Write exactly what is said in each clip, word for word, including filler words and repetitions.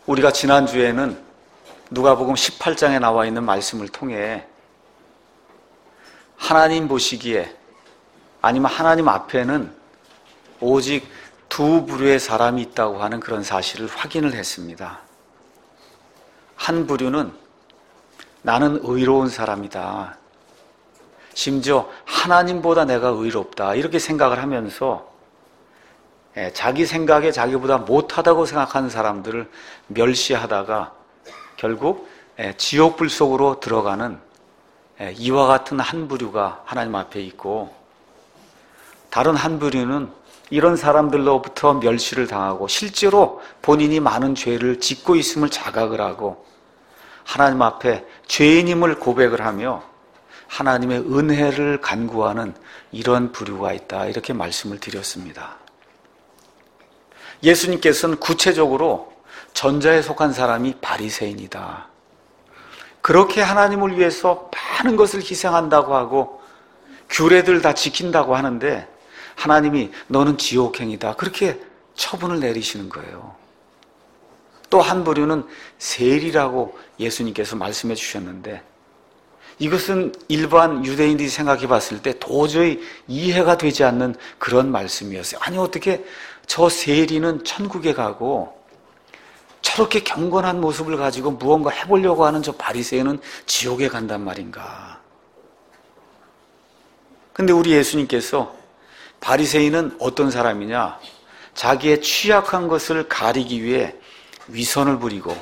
우리가 지난주에는 누가복음 십팔 장에 나와 있는 말씀을 통해 하나님 보시기에 아니면 하나님 앞에는 오직 두 부류의 사람이 있다고 하는 그런 사실을 확인을 했습니다. 한 부류는 나는 의로운 사람이다. 심지어 하나님보다 내가 의롭다. 이렇게 생각을 하면서 자기 생각에 자기보다 못하다고 생각하는 사람들을 멸시하다가 결국 지옥불 속으로 들어가는 이와 같은 한 부류가 하나님 앞에 있고, 다른 한 부류는 이런 사람들로부터 멸시를 당하고 실제로 본인이 많은 죄를 짓고 있음을 자각을 하고 하나님 앞에 죄인임을 고백을 하며 하나님의 은혜를 간구하는 이런 부류가 있다, 이렇게 말씀을 드렸습니다. 예수님께서는 구체적으로 전자에 속한 사람이 바리새인이다, 그렇게 하나님을 위해서 많은 것을 희생한다고 하고 규례들 다 지킨다고 하는데 하나님이 너는 지옥행이다, 그렇게 처분을 내리시는 거예요. 또 한 부류는 세리라고 예수님께서 말씀해 주셨는데, 이것은 일반 유대인들이 생각해 봤을 때 도저히 이해가 되지 않는 그런 말씀이었어요. 아니, 어떻게 저 세리는 천국에 가고 저렇게 경건한 모습을 가지고 무언가 해보려고 하는 저 바리새인은 지옥에 간단 말인가. 근데 우리 예수님께서 바리새인은 어떤 사람이냐, 자기의 취약한 것을 가리기 위해 위선을 부리고,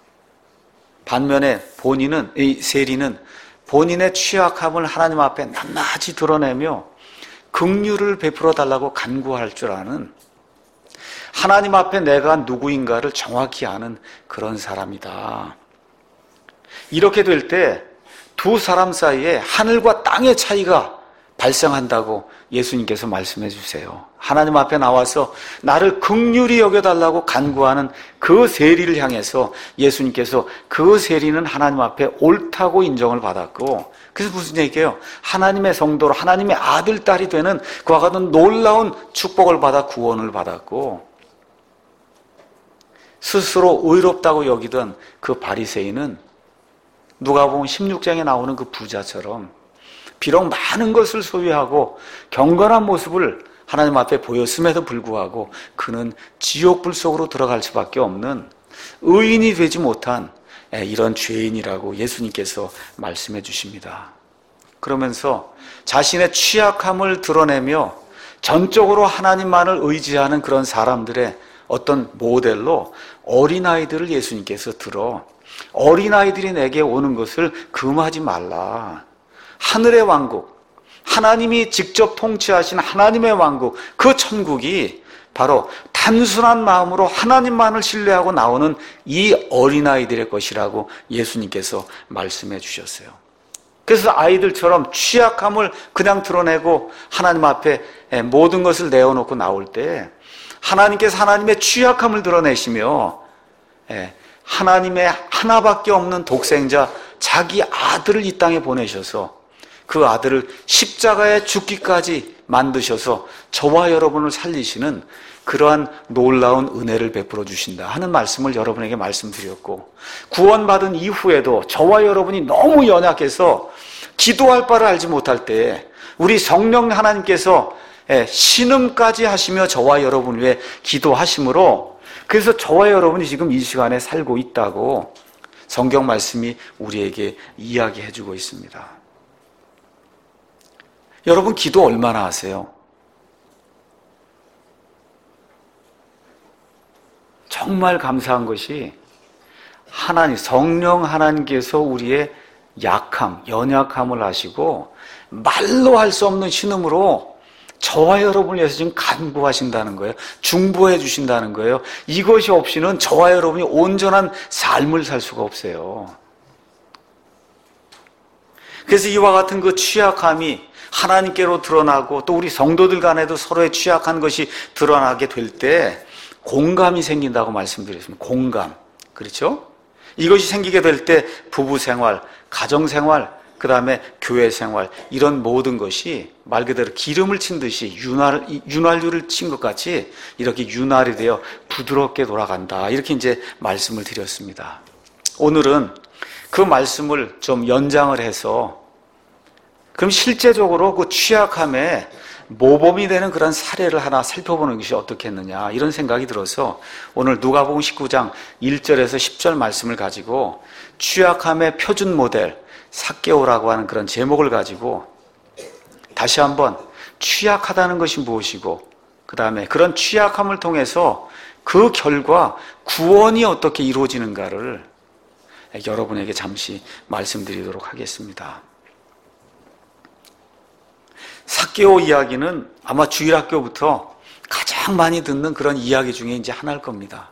반면에 본인은, 이 세리는 본인의 취약함을 하나님 앞에 낱낱이 드러내며 긍휼을 베풀어 달라고 간구할 줄 아는, 하나님 앞에 내가 누구인가를 정확히 아는 그런 사람이다. 이렇게 될 때 두 사람 사이에 하늘과 땅의 차이가 발생한다고 예수님께서 말씀해 주세요. 하나님 앞에 나와서 나를 긍휼히 여겨달라고 간구하는 그 세리를 향해서 예수님께서 그 세리는 하나님 앞에 옳다고 인정을 받았고, 그래서 무슨 얘기예요? 하나님의 성도로 하나님의 아들, 딸이 되는 그와 같은 놀라운 축복을 받아 구원을 받았고, 스스로 의롭다고 여기던 그 바리새인은 누가복음 십육 장에 나오는 그 부자처럼 비록 많은 것을 소유하고 경건한 모습을 하나님 앞에 보였음에도 불구하고 그는 지옥불 속으로 들어갈 수밖에 없는 의인이 되지 못한 이런 죄인이라고 예수님께서 말씀해 주십니다. 그러면서 자신의 취약함을 드러내며 전적으로 하나님만을 의지하는 그런 사람들의 어떤 모델로 어린아이들을 예수님께서 들어 어린아이들이 내게 오는 것을 금하지 말라. 하늘의 왕국, 하나님이 직접 통치하신 하나님의 왕국, 그 천국이 바로 단순한 마음으로 하나님만을 신뢰하고 나오는 이 어린아이들의 것이라고 예수님께서 말씀해 주셨어요. 그래서 아이들처럼 취약함을 그냥 드러내고 하나님 앞에 모든 것을 내어놓고 나올 때 하나님께서 하나님의 취약함을 드러내시며 하나님의 하나밖에 없는 독생자 자기 아들을 이 땅에 보내셔서 그 아들을 십자가에 죽기까지 만드셔서 저와 여러분을 살리시는 그러한 놀라운 은혜를 베풀어 주신다 하는 말씀을 여러분에게 말씀드렸고, 구원받은 이후에도 저와 여러분이 너무 연약해서 기도할 바를 알지 못할 때 우리 성령 하나님께서 신음까지 하시며 저와 여러분을 위해 기도하심으로, 그래서 저와 여러분이 지금 이 시간에 살고 있다고 성경 말씀이 우리에게 이야기해 주고 있습니다. 여러분, 기도 얼마나 하세요? 정말 감사한 것이 하나님, 성령 하나님께서 우리의 약함, 연약함을 아시고 말로 할 수 없는 신음으로 저와 여러분을 위해서 지금 간구하신다는 거예요. 중보해 주신다는 거예요. 이것이 없이는 저와 여러분이 온전한 삶을 살 수가 없어요. 그래서 이와 같은 그 취약함이 하나님께로 드러나고 또 우리 성도들 간에도 서로의 취약한 것이 드러나게 될 때 공감이 생긴다고 말씀드렸습니다. 공감. 그렇죠? 이것이 생기게 될 때 부부 생활, 가정 생활, 그 다음에 교회 생활, 이런 모든 것이 말 그대로 기름을 친 듯이 윤활, 윤활유를 친 것 같이 이렇게 윤활이 되어 부드럽게 돌아간다. 이렇게 이제 말씀을 드렸습니다. 오늘은 그 말씀을 좀 연장을 해서 그럼 실제적으로 그 취약함에 모범이 되는 그런 사례를 하나 살펴보는 것이 어떻겠느냐, 이런 생각이 들어서 오늘 누가복음 십구 장 일 절에서 십 절 말씀을 가지고 취약함의 표준 모델 삭개오라고 하는 그런 제목을 가지고 다시 한번 취약하다는 것이 무엇이고, 그 다음에 그런 취약함을 통해서 그 결과 구원이 어떻게 이루어지는가를 여러분에게 잠시 말씀드리도록 하겠습니다. 삭개오 이야기는 아마 주일학교부터 가장 많이 듣는 그런 이야기 중에 이제 하나일 겁니다.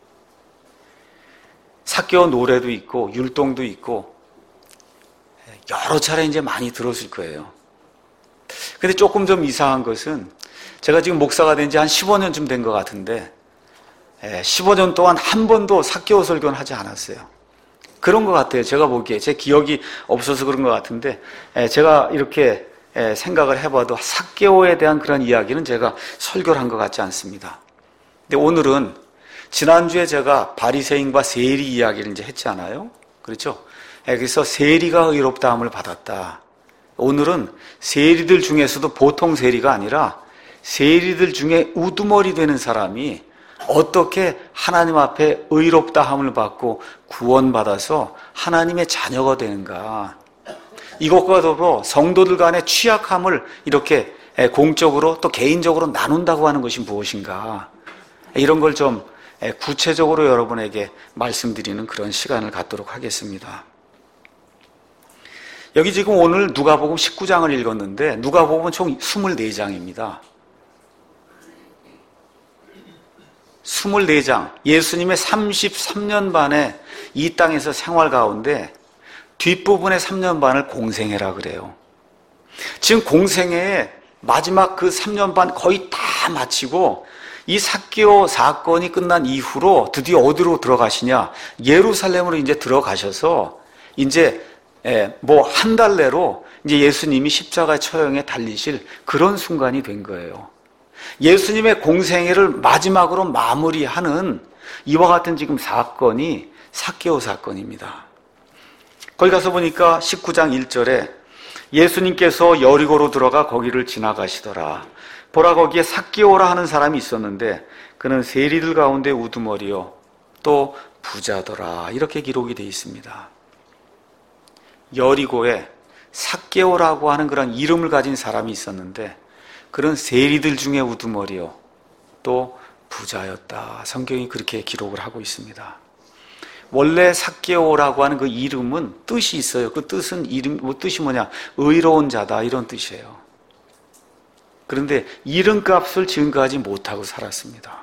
삭개오 노래도 있고 율동도 있고 여러 차례 이제 많이 들었을 거예요. 근데 조금 좀 이상한 것은 제가 지금 목사가 된 지 한 십오 년쯤 된 것 같은데 십오 년 동안 한 번도 삭개오 설교는 하지 않았어요. 그런 것 같아요. 제가 보기에 제 기억이 없어서 그런 것 같은데 제가 이렇게 생각을 해봐도 삭개오에 대한 그런 이야기는 제가 설교를 한 것 같지 않습니다. 근데 오늘은 지난주에 제가 바리새인과 세리 이야기를 이제 했잖아요. 그렇죠? 그래서 세리가 의롭다함을 받았다. 오늘은 세리들 중에서도 보통 세리가 아니라 세리들 중에 우두머리 되는 사람이 어떻게 하나님 앞에 의롭다함을 받고 구원받아서 하나님의 자녀가 되는가, 이것과 더불어 성도들 간의 취약함을 이렇게 공적으로 또 개인적으로 나눈다고 하는 것이 무엇인가, 이런 걸 좀 구체적으로 여러분에게 말씀드리는 그런 시간을 갖도록 하겠습니다. 여기 지금 오늘 누가복음 십구 장을 읽었는데 누가복음은 총 이십사 장입니다. 이십사 장, 예수님의 삼십삼 년 반의 이 땅에서 생활 가운데 뒷부분의 삼 년 반을 공생애라 그래요. 지금 공생애의 마지막 그 삼 년 반 거의 다 마치고 이 삭개오 사건이 끝난 이후로 드디어 어디로 들어가시냐, 예루살렘으로 이제 들어가셔서 이제 뭐 한 달 내로 이제 예수님이 십자가 처형에 달리실 그런 순간이 된 거예요. 예수님의 공생애를 마지막으로 마무리하는 이와 같은 지금 사건이 삭개오 사건입니다. 거기 가서 보니까 십구 장 일 절에 예수님께서 여리고로 들어가 거기를 지나가시더라. 보라, 거기에 삭개오라 하는 사람이 있었는데 그는 세리들 가운데 우두머리요 또 부자더라. 이렇게 기록이 되어 있습니다. 여리고에 삭개오라고 하는 그런 이름을 가진 사람이 있었는데 그런 세리들 중에 우두머리요 또 부자였다. 성경이 그렇게 기록을 하고 있습니다. 원래 삭개오라고 하는 그 이름은 뜻이 있어요. 그 뜻은 이름, 뭐 뜻이 뭐냐? 의로운 자다, 이런 뜻이에요. 그런데 이름값을 지금까지 못하고 살았습니다.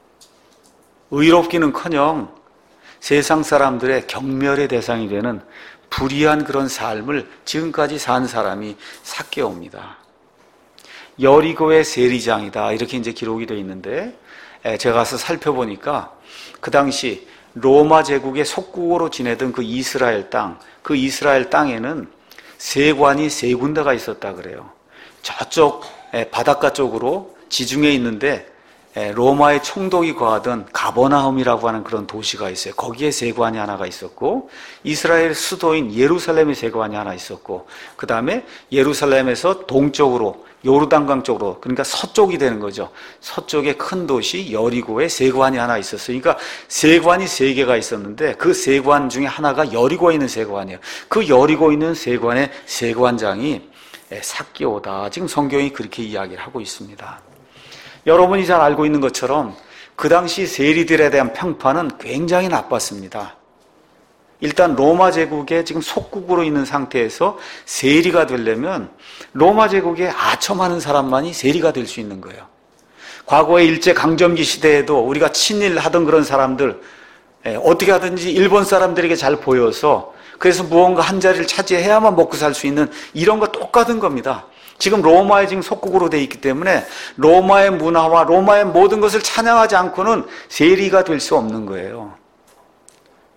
의롭기는커녕 세상 사람들의 경멸의 대상이 되는 불의한 그런 삶을 지금까지 산 사람이 삭개오입니다. 여리고의 세리장이다, 이렇게 이제 기록이 되어 있는데 제가 가서 살펴보니까 그 당시 로마 제국의 속국으로 지내던 그 이스라엘 땅, 그 이스라엘 땅에는 세관이 세 군데가 있었다 그래요. 저쪽 바닷가 쪽으로 지중해에 있는데 로마의 총독이 거하던 가버나움이라고 하는 그런 도시가 있어요. 거기에 세관이 하나가 있었고, 이스라엘 수도인 예루살렘의 세관이 하나 있었고, 그 다음에 예루살렘에서 동쪽으로 요르단강 쪽으로, 그러니까 서쪽이 되는 거죠. 서쪽의 큰 도시 여리고에 세관이 하나 있었어요. 그러니까 세관이 세 개가 있었는데 그 세관 중에 하나가 여리고에 있는 세관이에요. 그 여리고에 있는 세관의 세관장이 삭개오다. 지금 성경이 그렇게 이야기를 하고 있습니다. 여러분이 잘 알고 있는 것처럼 그 당시 세리들에 대한 평판은 굉장히 나빴습니다. 일단 로마 제국의 지금 속국으로 있는 상태에서 세리가 되려면 로마 제국에 아첨하는 사람만이 세리가 될 수 있는 거예요. 과거의 일제강점기 시대에도 우리가 친일하던 그런 사람들, 어떻게 하든지 일본 사람들에게 잘 보여서 그래서 무언가 한 자리를 차지해야만 먹고 살 수 있는 이런 거 똑같은 겁니다. 지금 로마의 지금 속국으로 되어 있기 때문에 로마의 문화와 로마의 모든 것을 찬양하지 않고는 세리가 될 수 없는 거예요.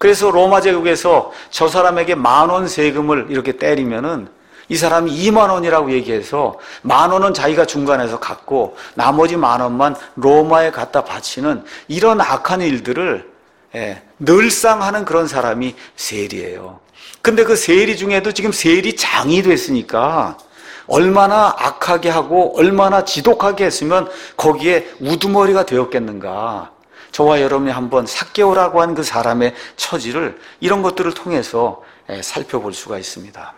그래서 로마 제국에서 저 사람에게 만 원 세금을 이렇게 때리면은 이 사람이 이만 원이라고 얘기해서 만 원은 자기가 중간에서 갖고 나머지 만 원만 로마에 갖다 바치는 이런 악한 일들을 예, 늘상 하는 그런 사람이 세리예요. 근데 그 세리 중에도 지금 세리 장이 됐으니까 얼마나 악하게 하고 얼마나 지독하게 했으면 거기에 우두머리가 되었겠는가. 저와 여러분이 한번 삭개오라고 하는 그 사람의 처지를 이런 것들을 통해서 살펴볼 수가 있습니다.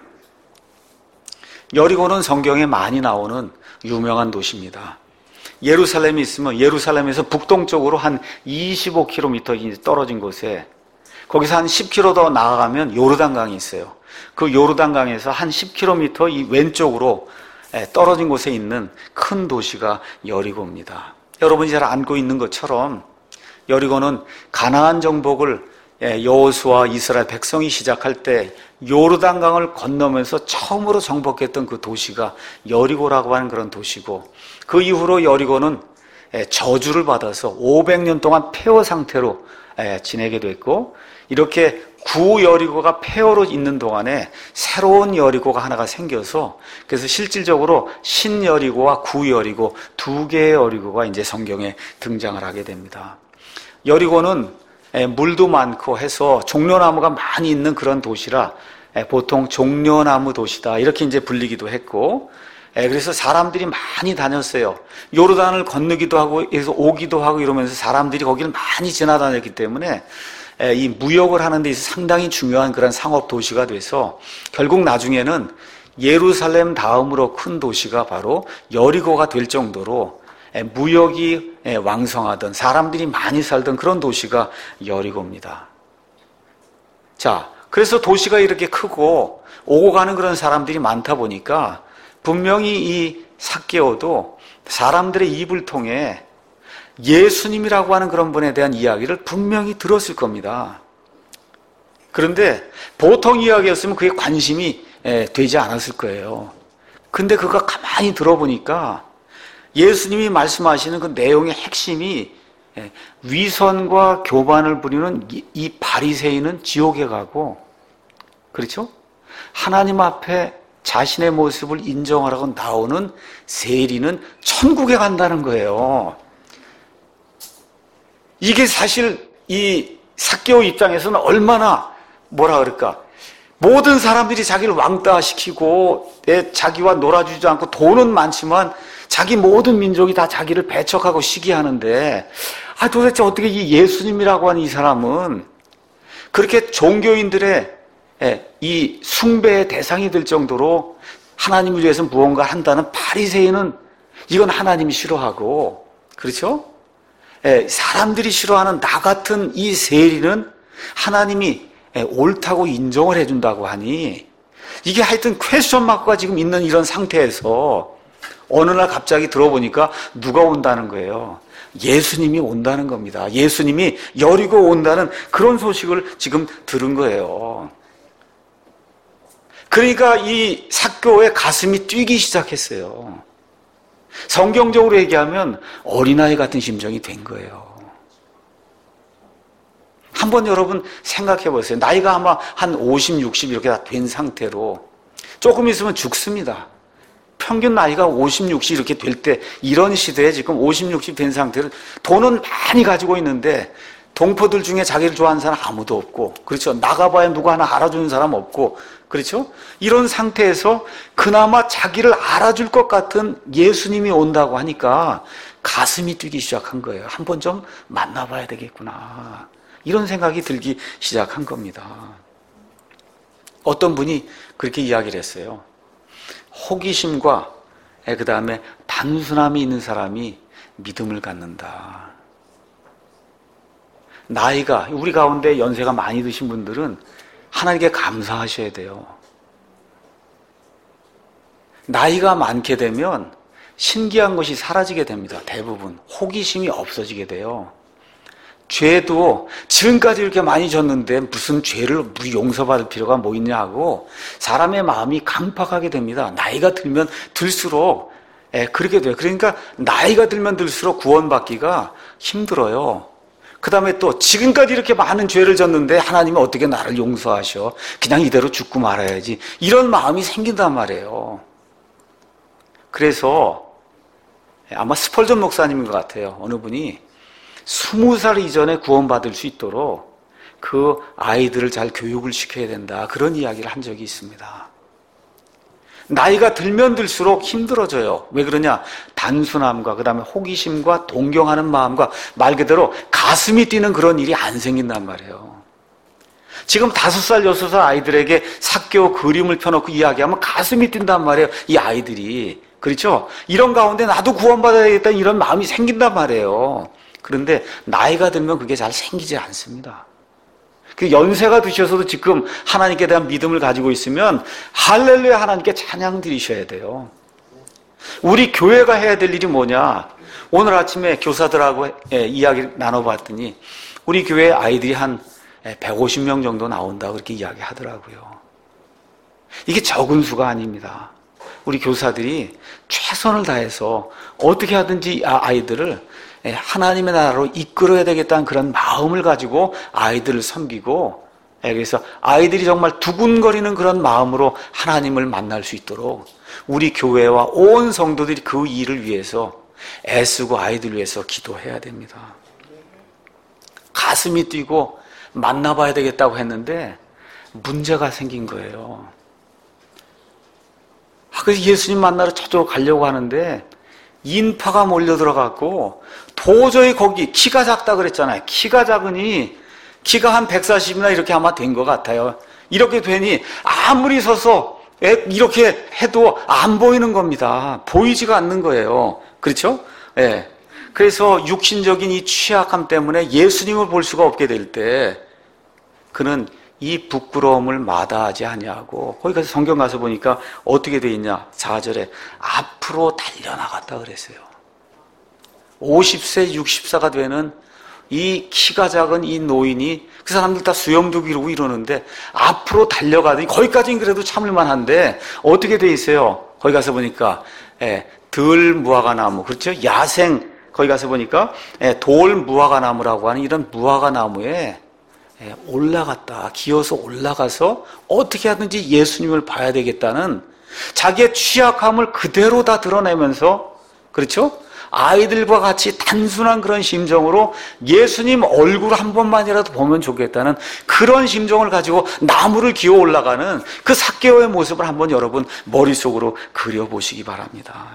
여리고는 성경에 많이 나오는 유명한 도시입니다. 예루살렘이 있으면 예루살렘에서 북동쪽으로 한 이십오 킬로미터 떨어진 곳에 거기서 한 십 킬로미터 더 나아가면 요르단강이 있어요. 그 요르단강에서 한 십 킬로미터 이 왼쪽으로 떨어진 곳에 있는 큰 도시가 여리고입니다. 여러분이 잘 알고 있는 것처럼 여리고는 가나안 정복을 여호수아 이스라엘 백성이 시작할 때 요르단강을 건너면서 처음으로 정복했던 그 도시가 여리고라고 하는 그런 도시고, 그 이후로 여리고는 저주를 받아서 오백 년 동안 폐허 상태로 지내게 됐고, 이렇게 구 여리고가 폐허로 있는 동안에 새로운 여리고가 하나가 생겨서, 그래서 실질적으로 신 여리고와 구 여리고 두 개의 여리고가 이제 성경에 등장을 하게 됩니다. 여리고는 물도 많고 해서 종려나무가 많이 있는 그런 도시라 보통 종려나무 도시다 이렇게 이제 불리기도 했고, 그래서 사람들이 많이 다녔어요. 요르단을 건너기도 하고 여기서 오기도 하고 이러면서 사람들이 거기를 많이 지나다녔기 때문에 이 무역을 하는 데 있어서 상당히 중요한 그런 상업 도시가 돼서 결국 나중에는 예루살렘 다음으로 큰 도시가 바로 여리고가 될 정도로 무역이 왕성하던, 사람들이 많이 살던 그런 도시가 여리고입니다. 자, 그래서 도시가 이렇게 크고 오고 가는 그런 사람들이 많다 보니까 분명히 이 삭개오도 사람들의 입을 통해 예수님이라고 하는 그런 분에 대한 이야기를 분명히 들었을 겁니다. 그런데 보통 이야기였으면 그게 관심이 되지 않았을 거예요. 근데 그가 가만히 들어보니까 예수님이 말씀하시는 그 내용의 핵심이 위선과 교만을 부리는 이 바리새인은 지옥에 가고, 그렇죠? 하나님 앞에 자신의 모습을 인정하라고 나오는 세리는 천국에 간다는 거예요. 이게 사실 이 삭개오 입장에서는 얼마나 뭐라 그럴까, 모든 사람들이 자기를 왕따시키고 자기와 놀아주지 않고 돈은 많지만 자기 모든 민족이 다 자기를 배척하고 시기하는데, 아 도대체 어떻게 이 예수님이라고 하는 이 사람은 그렇게 종교인들의 이 숭배의 대상이 될 정도로 하나님을 위해서 무언가 한다는 바리새인은 이건 하나님이 싫어하고, 그렇죠? 사람들이 싫어하는 나 같은 이 세리는 하나님이 옳다고 인정을 해준다고 하니, 이게 하여튼 퀘스천 마크가 지금 있는 이런 상태에서 어느 날 갑자기 들어보니까 누가 온다는 거예요. 예수님이 온다는 겁니다. 예수님이 여리고 온다는 그런 소식을 지금 들은 거예요. 그러니까 이 삭개오의 가슴이 뛰기 시작했어요. 성경적으로 얘기하면 어린아이 같은 심정이 된 거예요. 한번 여러분 생각해 보세요. 나이가 아마 한 오십, 육십 이렇게 다 된 상태로 조금 있으면 죽습니다. 평균 나이가 오십, 육십 이렇게 될 때, 이런 시대에 지금 오십, 육십 된 상태를 돈은 많이 가지고 있는데 동포들 중에 자기를 좋아하는 사람 아무도 없고, 그렇죠? 나가봐야 누구 하나 알아주는 사람 없고, 그렇죠? 이런 상태에서 그나마 자기를 알아줄 것 같은 예수님이 온다고 하니까 가슴이 뛰기 시작한 거예요. 한번 좀 만나봐야 되겠구나, 이런 생각이 들기 시작한 겁니다. 어떤 분이 그렇게 이야기를 했어요. 호기심과 그 다음에 단순함이 있는 사람이 믿음을 갖는다. 나이가, 우리 가운데 연세가 많이 드신 분들은 하나님께 감사하셔야 돼요. 나이가 많게 되면 신기한 것이 사라지게 됩니다. 대부분 호기심이 없어지게 돼요. 죄도 지금까지 이렇게 많이 졌는데 무슨 죄를 용서받을 필요가 뭐 있냐고 사람의 마음이 강팍하게 됩니다. 나이가 들면 들수록 예, 그렇게 돼요. 그러니까 나이가 들면 들수록 구원받기가 힘들어요. 그 다음에 또 지금까지 이렇게 많은 죄를 졌는데 하나님이 어떻게 나를 용서하셔? 그냥 이대로 죽고 말아야지. 이런 마음이 생긴단 말이에요. 그래서 아마 스펄전 목사님인 것 같아요. 어느 분이 스무 살 이전에 구원받을 수 있도록 그 아이들을 잘 교육을 시켜야 된다. 그런 이야기를 한 적이 있습니다. 나이가 들면 들수록 힘들어져요. 왜 그러냐? 단순함과 그 다음에 호기심과 동경하는 마음과 말 그대로 가슴이 뛰는 그런 일이 안 생긴단 말이에요. 지금 다섯 살, 여섯 살 아이들에게 사교 그림을 펴놓고 이야기하면 가슴이 뛴단 말이에요. 이 아이들이. 그렇죠? 이런 가운데 나도 구원받아야겠다는 이런 마음이 생긴단 말이에요. 그런데 나이가 들면 그게 잘 생기지 않습니다. 그 연세가 드셔서도 지금 하나님께 대한 믿음을 가지고 있으면 할렐루야 하나님께 찬양 드리셔야 돼요. 우리 교회가 해야 될 일이 뭐냐? 오늘 아침에 교사들하고 이야기 나눠봤더니 우리 교회 아이들이 한 백오십 명 정도 나온다고 그렇게 이야기하더라고요. 이게 적은 수가 아닙니다. 우리 교사들이 최선을 다해서 어떻게 하든지 아이들을 하나님의 나라로 이끌어야 되겠다는 그런 마음을 가지고 아이들을 섬기고, 그래서 아이들이 정말 두근거리는 그런 마음으로 하나님을 만날 수 있도록 우리 교회와 온 성도들이 그 일을 위해서 애쓰고 아이들 위해서 기도해야 됩니다. 가슴이 뛰고 만나봐야 되겠다고 했는데 문제가 생긴 거예요. 그래서 예수님 만나러 저쪽으로 가려고 하는데 인파가 몰려들어갖고 도저히 거기 키가 작다 그랬잖아요. 키가 작으니 키가 한 백사십이나 이렇게 아마 된 것 같아요. 이렇게 되니 아무리 서서 이렇게 해도 안 보이는 겁니다. 보이지가 않는 거예요. 그렇죠? 예. 그래서 육신적인 이 취약함 때문에 예수님을 볼 수가 없게 될 때 그는 이 부끄러움을 마다하지 아니하고, 거기 가서 성경 가서 보니까 어떻게 돼 있냐? 사 절에 앞으로 달려나갔다 그랬어요. 오십 세, 육십 세가 되는 이 키가 작은 이 노인이, 그 사람들 다 수염도 기르고 이러는데 앞으로 달려가더니, 거기까지는 그래도 참을만 한데 어떻게 돼 있어요? 거기 가서 보니까 예, 들 무화과 나무, 그렇죠? 야생, 거기 가서 보니까 예, 돌 무화과 나무라고 하는 이런 무화과 나무에 올라갔다. 기어서 올라가서 어떻게 하든지 예수님을 봐야 되겠다는 자기의 취약함을 그대로 다 드러내면서, 그렇죠? 아이들과 같이 단순한 그런 심정으로 예수님 얼굴 한 번만이라도 보면 좋겠다는 그런 심정을 가지고 나무를 기어 올라가는 그 삭개오의 모습을 한번 여러분 머릿속으로 그려보시기 바랍니다.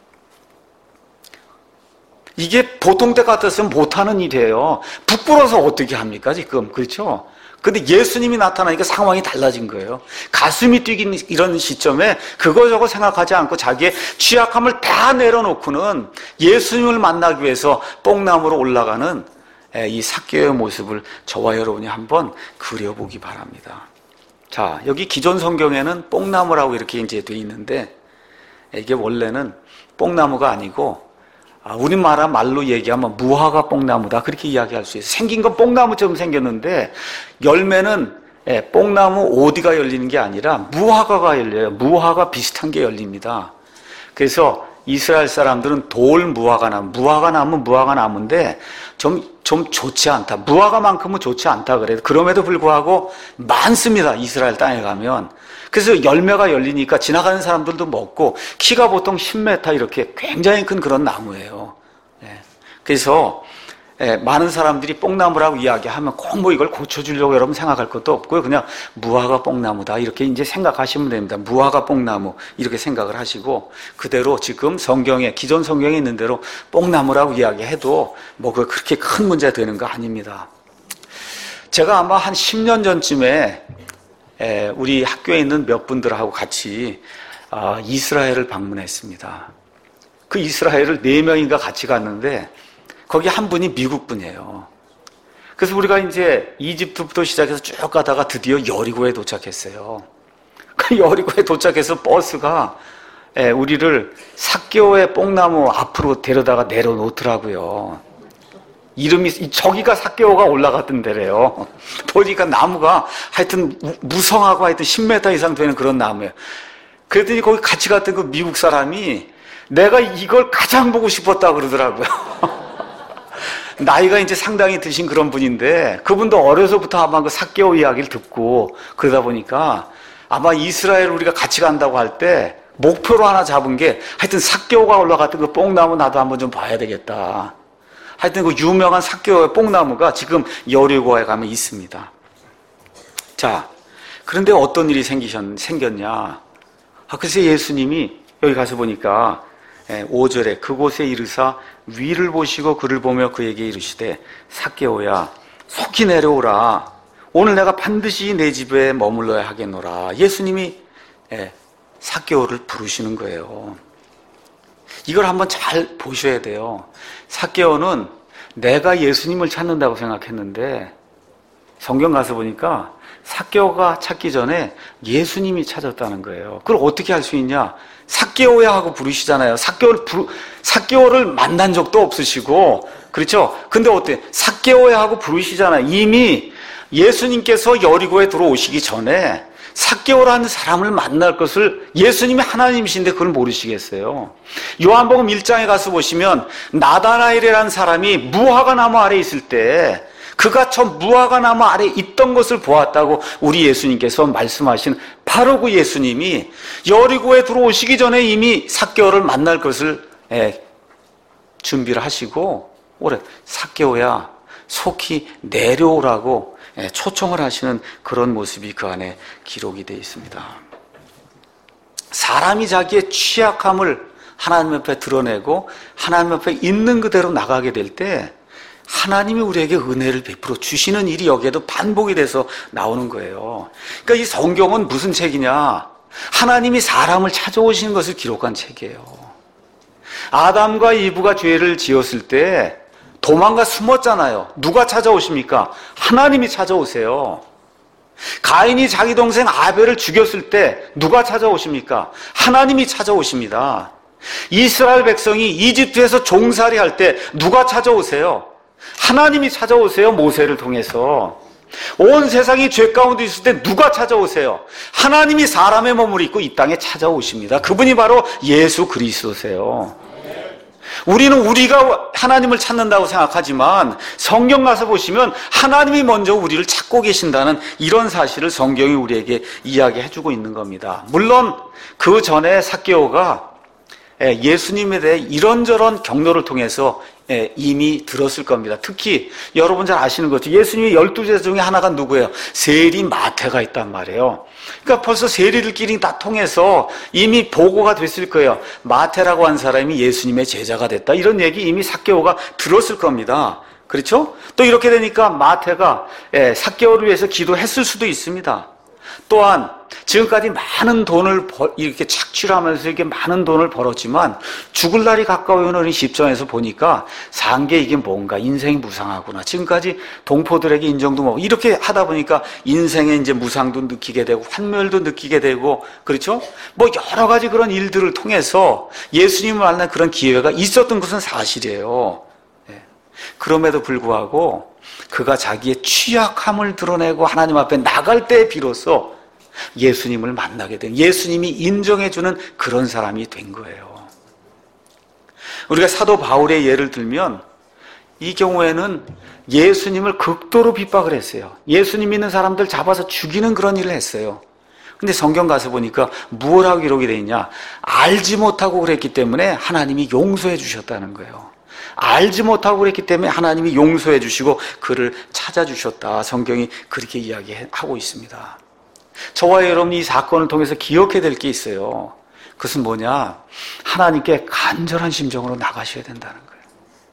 이게 보통 때 같았으면 못하는 일이에요. 부끄러워서 어떻게 합니까 지금, 그렇죠? 근데 예수님이 나타나니까 상황이 달라진 거예요. 가슴이 뛰긴 이런 시점에 그거 저거 생각하지 않고 자기의 취약함을 다 내려놓고는 예수님을 만나기 위해서 뽕나무로 올라가는 이 삭개오의 모습을 저와 여러분이 한번 그려보기 바랍니다. 자, 여기 기존 성경에는 뽕나무라고 이렇게 이제 돼 있는데 이게 원래는 뽕나무가 아니고, 아, 우리나라 말로 얘기하면 무화과 뽕나무다 그렇게 이야기할 수 있어요. 생긴 건 뽕나무처럼 생겼는데 열매는 예, 뽕나무 오디가 열리는 게 아니라 무화과가 열려요. 무화과 비슷한 게 열립니다. 그래서 이스라엘 사람들은 돌 무화과 나무, 무화과 나무는 무화과 나무인데 좀, 좀 좋지 않다. 무화과만큼은 좋지 않다 그래요. 그럼에도 불구하고 많습니다. 이스라엘 땅에 가면. 그래서 열매가 열리니까 지나가는 사람들도 먹고, 키가 보통 십 미터 이렇게 굉장히 큰 그런 나무예요. 예. 그래서 예, 많은 사람들이 뽕나무라고 이야기하면 꼭 뭐 이걸 고쳐주려고 여러분 생각할 것도 없고요. 그냥 무화과 뽕나무다 이렇게 이제 생각하시면 됩니다. 무화과 뽕나무 이렇게 생각을 하시고, 그대로 지금 성경에, 기존 성경에 있는 대로 뽕나무라고 이야기해도 뭐 그렇게 큰 문제 되는 거 아닙니다. 제가 아마 한 십 년 전쯤에 우리 학교에 있는 몇 분들하고 같이 이스라엘을 방문했습니다. 그 이스라엘을 네 명인가 같이 갔는데 거기 한 분이 미국 분이에요. 그래서 우리가 이제 이집트부터 시작해서 쭉 가다가 드디어 여리고에 도착했어요. 그 여리고에 도착해서 버스가 우리를 삭개오의 뽕나무 앞으로 데려다가 내려놓더라고요. 이름이, 저기가 삭개오가 올라갔던 데래요. 보니까 나무가 하여튼 무성하고 하여튼 십 미터 이상 되는 그런 나무예요. 그랬더니 거기 같이 갔던 그 미국 사람이 내가 이걸 가장 보고 싶었다 그러더라고요. 나이가 이제 상당히 드신 그런 분인데 그분도 어려서부터 아마 그 삭개오 이야기를 듣고 그러다 보니까 아마 이스라엘 우리가 같이 간다고 할 때 목표로 하나 잡은 게 하여튼 삭개오가 올라갔던 그 뽕나무 나도 한번 좀 봐야 되겠다. 하여튼 그 유명한 삭개오의 뽕나무가 지금 여리고에 가면 있습니다. 자, 그런데 어떤 일이 생기셨, 생겼냐. 아, 글쎄 예수님이 여기 가서 보니까 오 절에 그곳에 이르사 위를 보시고 그를 보며 그에게 이르시되 삭개오야 속히 내려오라. 오늘 내가 반드시 내 집에 머물러야 하겠노라. 예수님이 삭개오를 부르시는 거예요. 이걸 한번 잘 보셔야 돼요. 삭개오는 내가 예수님을 찾는다고 생각했는데 성경 가서 보니까 삭개오가 찾기 전에 예수님이 찾았다는 거예요. 그걸 어떻게 할 수 있냐? 삭개오야 하고 부르시잖아요. 삭개오를 부르, 삭개오를 만난 적도 없으시고, 그렇죠? 근데 어때? 삭개오야 하고 부르시잖아요. 이미 예수님께서 여리고에 들어오시기 전에 삭개오라는 사람을 만날 것을 예수님이 하나님이신데 그걸 모르시겠어요? 요한복음 일 장에 가서 보시면 나다나엘이라는 사람이 무화과 나무 아래 있을 때 그가 저 무화과 나무 아래 있던 것을 보았다고 우리 예수님께서 말씀하신 바로 그 예수님이 여리고에 들어오시기 전에 이미 삭개오를 만날 것을 준비를 하시고 올해 삭개오야 속히 내려오라고 초청을 하시는 그런 모습이 그 안에 기록이 되어 있습니다. 사람이 자기의 취약함을 하나님 앞에 드러내고 하나님 앞에 있는 그대로 나가게 될 때 하나님이 우리에게 은혜를 베풀어 주시는 일이 여기에도 반복이 돼서 나오는 거예요. 그러니까 이 성경은 무슨 책이냐? 하나님이 사람을 찾아오시는 것을 기록한 책이에요. 아담과 이브가 죄를 지었을 때 도망가 숨었잖아요. 누가 찾아오십니까? 하나님이 찾아오세요. 가인이 자기 동생 아벨을 죽였을 때 누가 찾아오십니까? 하나님이 찾아오십니다. 이스라엘 백성이 이집트에서 종살이 할 때 누가 찾아오세요? 하나님이 찾아오세요. 모세를 통해서. 온 세상이 죄 가운데 있을 때 누가 찾아오세요? 하나님이 사람의 몸을 입고 이 땅에 찾아오십니다. 그분이 바로 예수 그리스도세요. 우리는 우리가 하나님을 찾는다고 생각하지만 성경 가서 보시면 하나님이 먼저 우리를 찾고 계신다는 이런 사실을 성경이 우리에게 이야기해주고 있는 겁니다. 물론 그 전에 삭개오가 예수님에 대해 이런저런 경로를 통해서 이미 들었을 겁니다. 특히 여러분 잘 아시는 거죠. 예수님의 열두 제자 중에 하나가 누구예요? 세리 마태가 있단 말이에요. 그러니까 벌써 세리들끼리 다 통해서 이미 보고가 됐을 거예요. 마태라고 한 사람이 예수님의 제자가 됐다. 이런 얘기 이미 삭개오가 들었을 겁니다. 그렇죠? 또 이렇게 되니까 마태가 삭개오를 위해서 기도했을 수도 있습니다. 또한 지금까지 많은 돈을 이렇게 착취하면서 이렇게 많은 돈을 벌었지만 죽을 날이 가까워 오는 시점에서 보니까 산 게 이게 뭔가 인생이 무상하구나. 지금까지 동포들에게 인정도 뭐 이렇게 하다 보니까 인생의 이제 무상도 느끼게 되고 환멸도 느끼게 되고 그렇죠? 뭐 여러 가지 그런 일들을 통해서 예수님을 만난 그런 기회가 있었던 것은 사실이에요. 그럼에도 불구하고 그가 자기의 취약함을 드러내고 하나님 앞에 나갈 때 비로소 예수님을 만나게 된, 예수님이 인정해주는 그런 사람이 된 거예요. 우리가 사도 바울의 예를 들면 이 경우에는 예수님을 극도로 핍박을 했어요. 예수님 믿는 사람들 잡아서 죽이는 그런 일을 했어요. 근데 성경 가서 보니까 무엇하고 기록이 되어 있냐? 알지 못하고 그랬기 때문에 하나님이 용서해 주셨다는 거예요. 알지 못하고 그랬기 때문에 하나님이 용서해 주시고 그를 찾아주셨다. 성경이 그렇게 이야기하고 있습니다. 저와 여러분이 이 사건을 통해서 기억해야 될 게 있어요. 그것은 뭐냐? 하나님께 간절한 심정으로 나가셔야 된다는 거예요.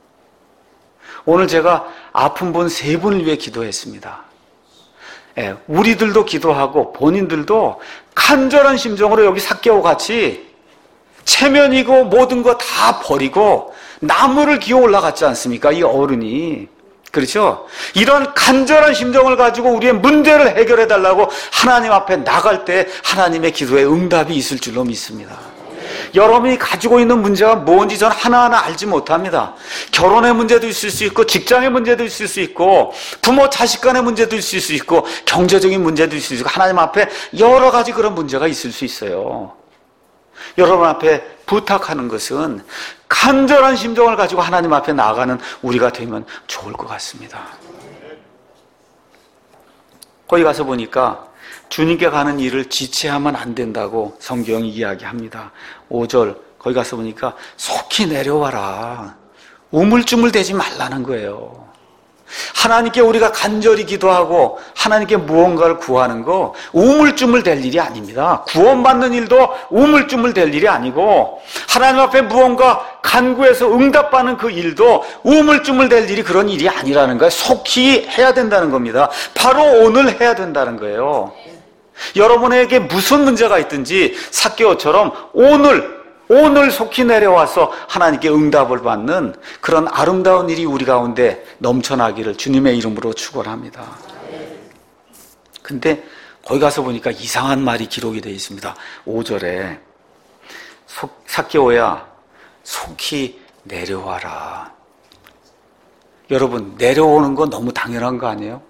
오늘 제가 아픈 분 세 분을 위해 기도했습니다. 예, 우리들도 기도하고 본인들도 간절한 심정으로 여기 삭개오 같이 체면이고 모든 거 다 버리고 나무를 기어 올라갔지 않습니까? 이 어른이. 그렇죠? 이런 간절한 심정을 가지고 우리의 문제를 해결해 달라고 하나님 앞에 나갈 때 하나님의 기도에 응답이 있을 줄로 믿습니다. 여러분이 가지고 있는 문제가 뭔지 저는 하나하나 알지 못합니다. 결혼의 문제도 있을 수 있고 직장의 문제도 있을 수 있고 부모 자식 간의 문제도 있을 수 있고 경제적인 문제도 있을 수 있고 하나님 앞에 여러 가지 그런 문제가 있을 수 있어요. 여러분 앞에 부탁하는 것은 간절한 심정을 가지고 하나님 앞에 나아가는 우리가 되면 좋을 것 같습니다. 거기 가서 보니까 주님께 가는 일을 지체하면 안 된다고 성경이 이야기합니다. 오 절 거기 가서 보니까 속히 내려와라. 우물쭈물대지 말라는 거예요. 하나님께 우리가 간절히 기도하고 하나님께 무언가를 구하는 거 우물쭈물 될 일이 아닙니다. 구원받는 일도 우물쭈물 될 일이 아니고 하나님 앞에 무언가 간구해서 응답받는 그 일도 우물쭈물 될 일이 그런 일이 아니라는 거예요. 속히 해야 된다는 겁니다. 바로 오늘 해야 된다는 거예요. 여러분에게 무슨 문제가 있든지 삭개오처럼 오늘 오늘 속히 내려와서 하나님께 응답을 받는 그런 아름다운 일이 우리 가운데 넘쳐나기를 주님의 이름으로 축원합니다. 근데 거기 가서 보니까 이상한 말이 기록이 되어 있습니다. 오 절에 삭개오야 속히 내려와라. 여러분 내려오는 거 너무 당연한 거 아니에요?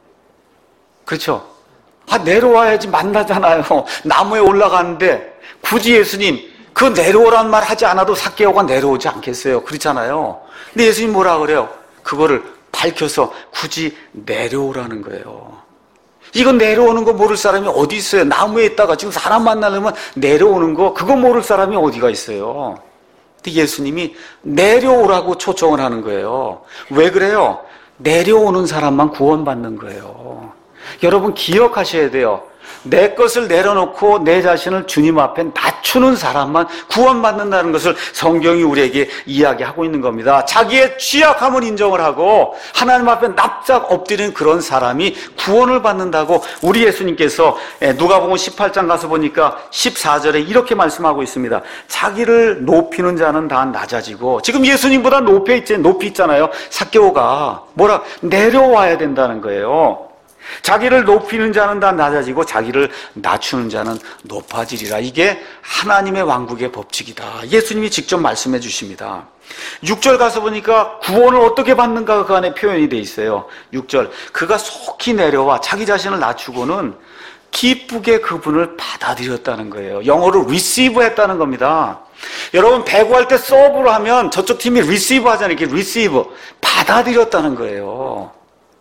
그렇죠? 아 내려와야지 만나잖아요. 나무에 올라가는데 굳이 예수님 그 내려오란 말 하지 않아도 삭개오가 내려오지 않겠어요? 그렇잖아요. 근데 예수님 뭐라 그래요? 그거를 밝혀서 굳이 내려오라는 거예요. 이건 내려오는 거 모를 사람이 어디 있어요? 나무에 있다가 지금 사람 만나려면 내려오는 거 그거 모를 사람이 어디가 있어요? 근데 예수님이 내려오라고 초청을 하는 거예요. 왜 그래요? 내려오는 사람만 구원받는 거예요. 여러분 기억하셔야 돼요. 내 것을 내려놓고 내 자신을 주님 앞에 낮추는 사람만 구원받는다는 것을 성경이 우리에게 이야기하고 있는 겁니다. 자기의 취약함을 인정을 하고 하나님 앞에 납작 엎드리는 그런 사람이 구원을 받는다고 우리 예수님께서 누가복음 십팔 장 가서 보니까 십사 절에 이렇게 말씀하고 있습니다. 자기를 높이는 자는 다 낮아지고 지금 예수님보다 높이 있지 높이 있잖아요. 삭개오가 뭐라 내려와야 된다는 거예요. 자기를 높이는 자는 다 낮아지고 자기를 낮추는 자는 높아지리라. 이게 하나님의 왕국의 법칙이다. 예수님이 직접 말씀해 주십니다. 육 절 가서 보니까 구원을 어떻게 받는가 그 안에 표현이 돼 있어요. 육 절 그가 속히 내려와 자기 자신을 낮추고는 기쁘게 그분을 받아들였다는 거예요. 영어로 receive 했다는 겁니다. 여러분 배구할 때 서브로 하면 저쪽 팀이 receive 하잖아요. 이렇게 receive 받아들였다는 거예요.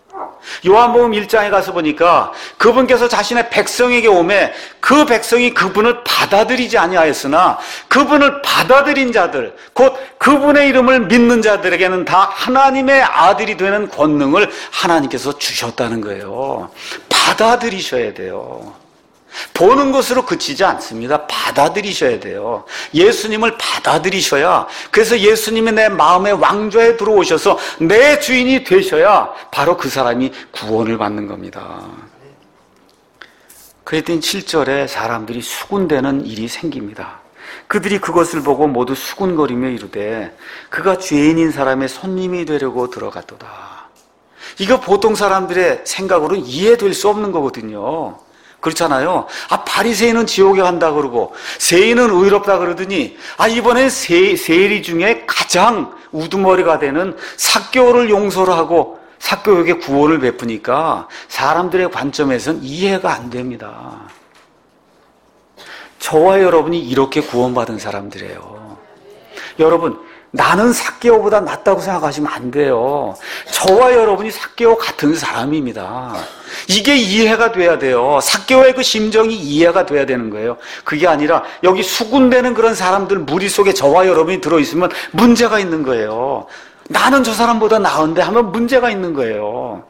요한복음 일 장에 가서 보니까 그분께서 자신의 백성에게 오매 그 백성이 그분을 받아들이지 아니하였으나 그분을 받아들인 자들 곧 그분의 이름을 믿는 자들에게는 다 하나님의 아들이 되는 권능을 하나님께서 주셨다는 거예요. 받아들이셔야 돼요. 보는 것으로 그치지 않습니다. 받아들이셔야 돼요. 예수님을 받아들이셔야, 그래서 예수님이 내 마음의 왕좌에 들어오셔서 내 주인이 되셔야 바로 그 사람이 구원을 받는 겁니다. 그랬더니 칠 절에 사람들이 수군대는 일이 생깁니다. 그들이 그것을 보고 모두 수군거리며 이르되 그가 죄인인 사람의 손님이 되려고 들어갔도다. 이거 보통 사람들의 생각으로는 이해될 수 없는 거거든요. 그렇잖아요. 아, 바리새인은 지옥에 간다 그러고 세인은 의롭다 그러더니 아, 이번엔 세, 세리 중에 가장 우두머리가 되는 삭개오를 용서를 하고 삭개오에게 구원을 베푸니까 사람들의 관점에서는 이해가 안 됩니다. 저와 여러분이 이렇게 구원받은 사람들이에요. 여러분, 나는 삭개오보다 낫다고 생각하시면 안 돼요. 저와 여러분이 삭개오 같은 사람입니다. 이게 이해가 돼야 돼요. 삭개오의 그 심정이 이해가 돼야 되는 거예요. 그게 아니라 여기 수군대는 그런 사람들 무리 속에 저와 여러분이 들어있으면 문제가 있는 거예요. 나는 저 사람보다 나은데 하면 문제가 있는 거예요.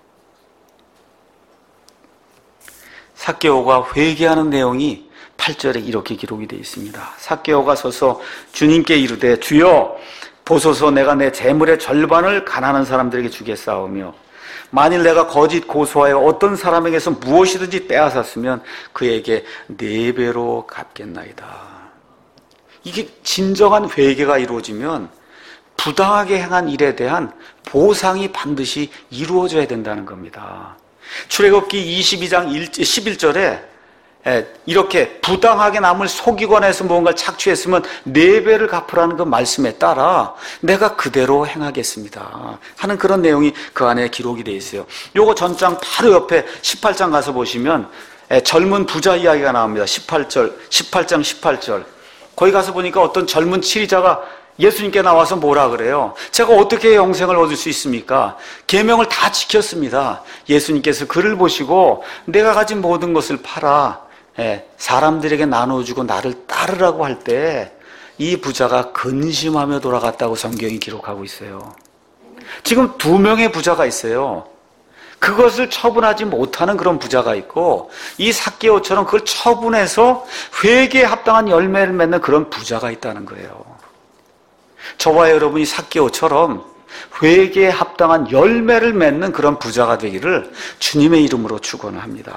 삭개오가 회개하는 내용이 팔 절에 이렇게 기록이 되어 있습니다. 삭개오가 서서 주님께 이르되 주여 보소서 내가 내 재물의 절반을 가난한 사람들에게 주겠사오며 만일 내가 거짓 고소하여 어떤 사람에게서 무엇이든지 빼앗았으면 그에게 네 배로 갚겠나이다. 이게 진정한 회개가 이루어지면 부당하게 행한 일에 대한 보상이 반드시 이루어져야 된다는 겁니다. 출애굽기 이십이 장 십일 절에 이렇게 부당하게 남을 속이거나 해서 무언가를 착취했으면 네 배를 갚으라는 그 말씀에 따라 내가 그대로 행하겠습니다 하는 그런 내용이 그 안에 기록이 되어 있어요. 요거 전장 바로 옆에 십팔 장 가서 보시면 젊은 부자 이야기가 나옵니다. 십팔 절, 십팔 장 십팔 절 거기 가서 보니까 어떤 젊은 치리자가 예수님께 나와서 뭐라 그래요? 제가 어떻게 영생을 얻을 수 있습니까? 계명을 다 지켰습니다. 예수님께서 그를 보시고 내가 가진 모든 것을 팔아 사람들에게 나눠주고 나를 따르라고 할 때 이 부자가 근심하며 돌아갔다고 성경이 기록하고 있어요. 지금 두 명의 부자가 있어요. 그것을 처분하지 못하는 그런 부자가 있고, 이 삭개오처럼 그걸 처분해서 회개에 합당한 열매를 맺는 그런 부자가 있다는 거예요. 저와 여러분이 삭개오처럼 회개에 합당한 열매를 맺는 그런 부자가 되기를 주님의 이름으로 축원합니다.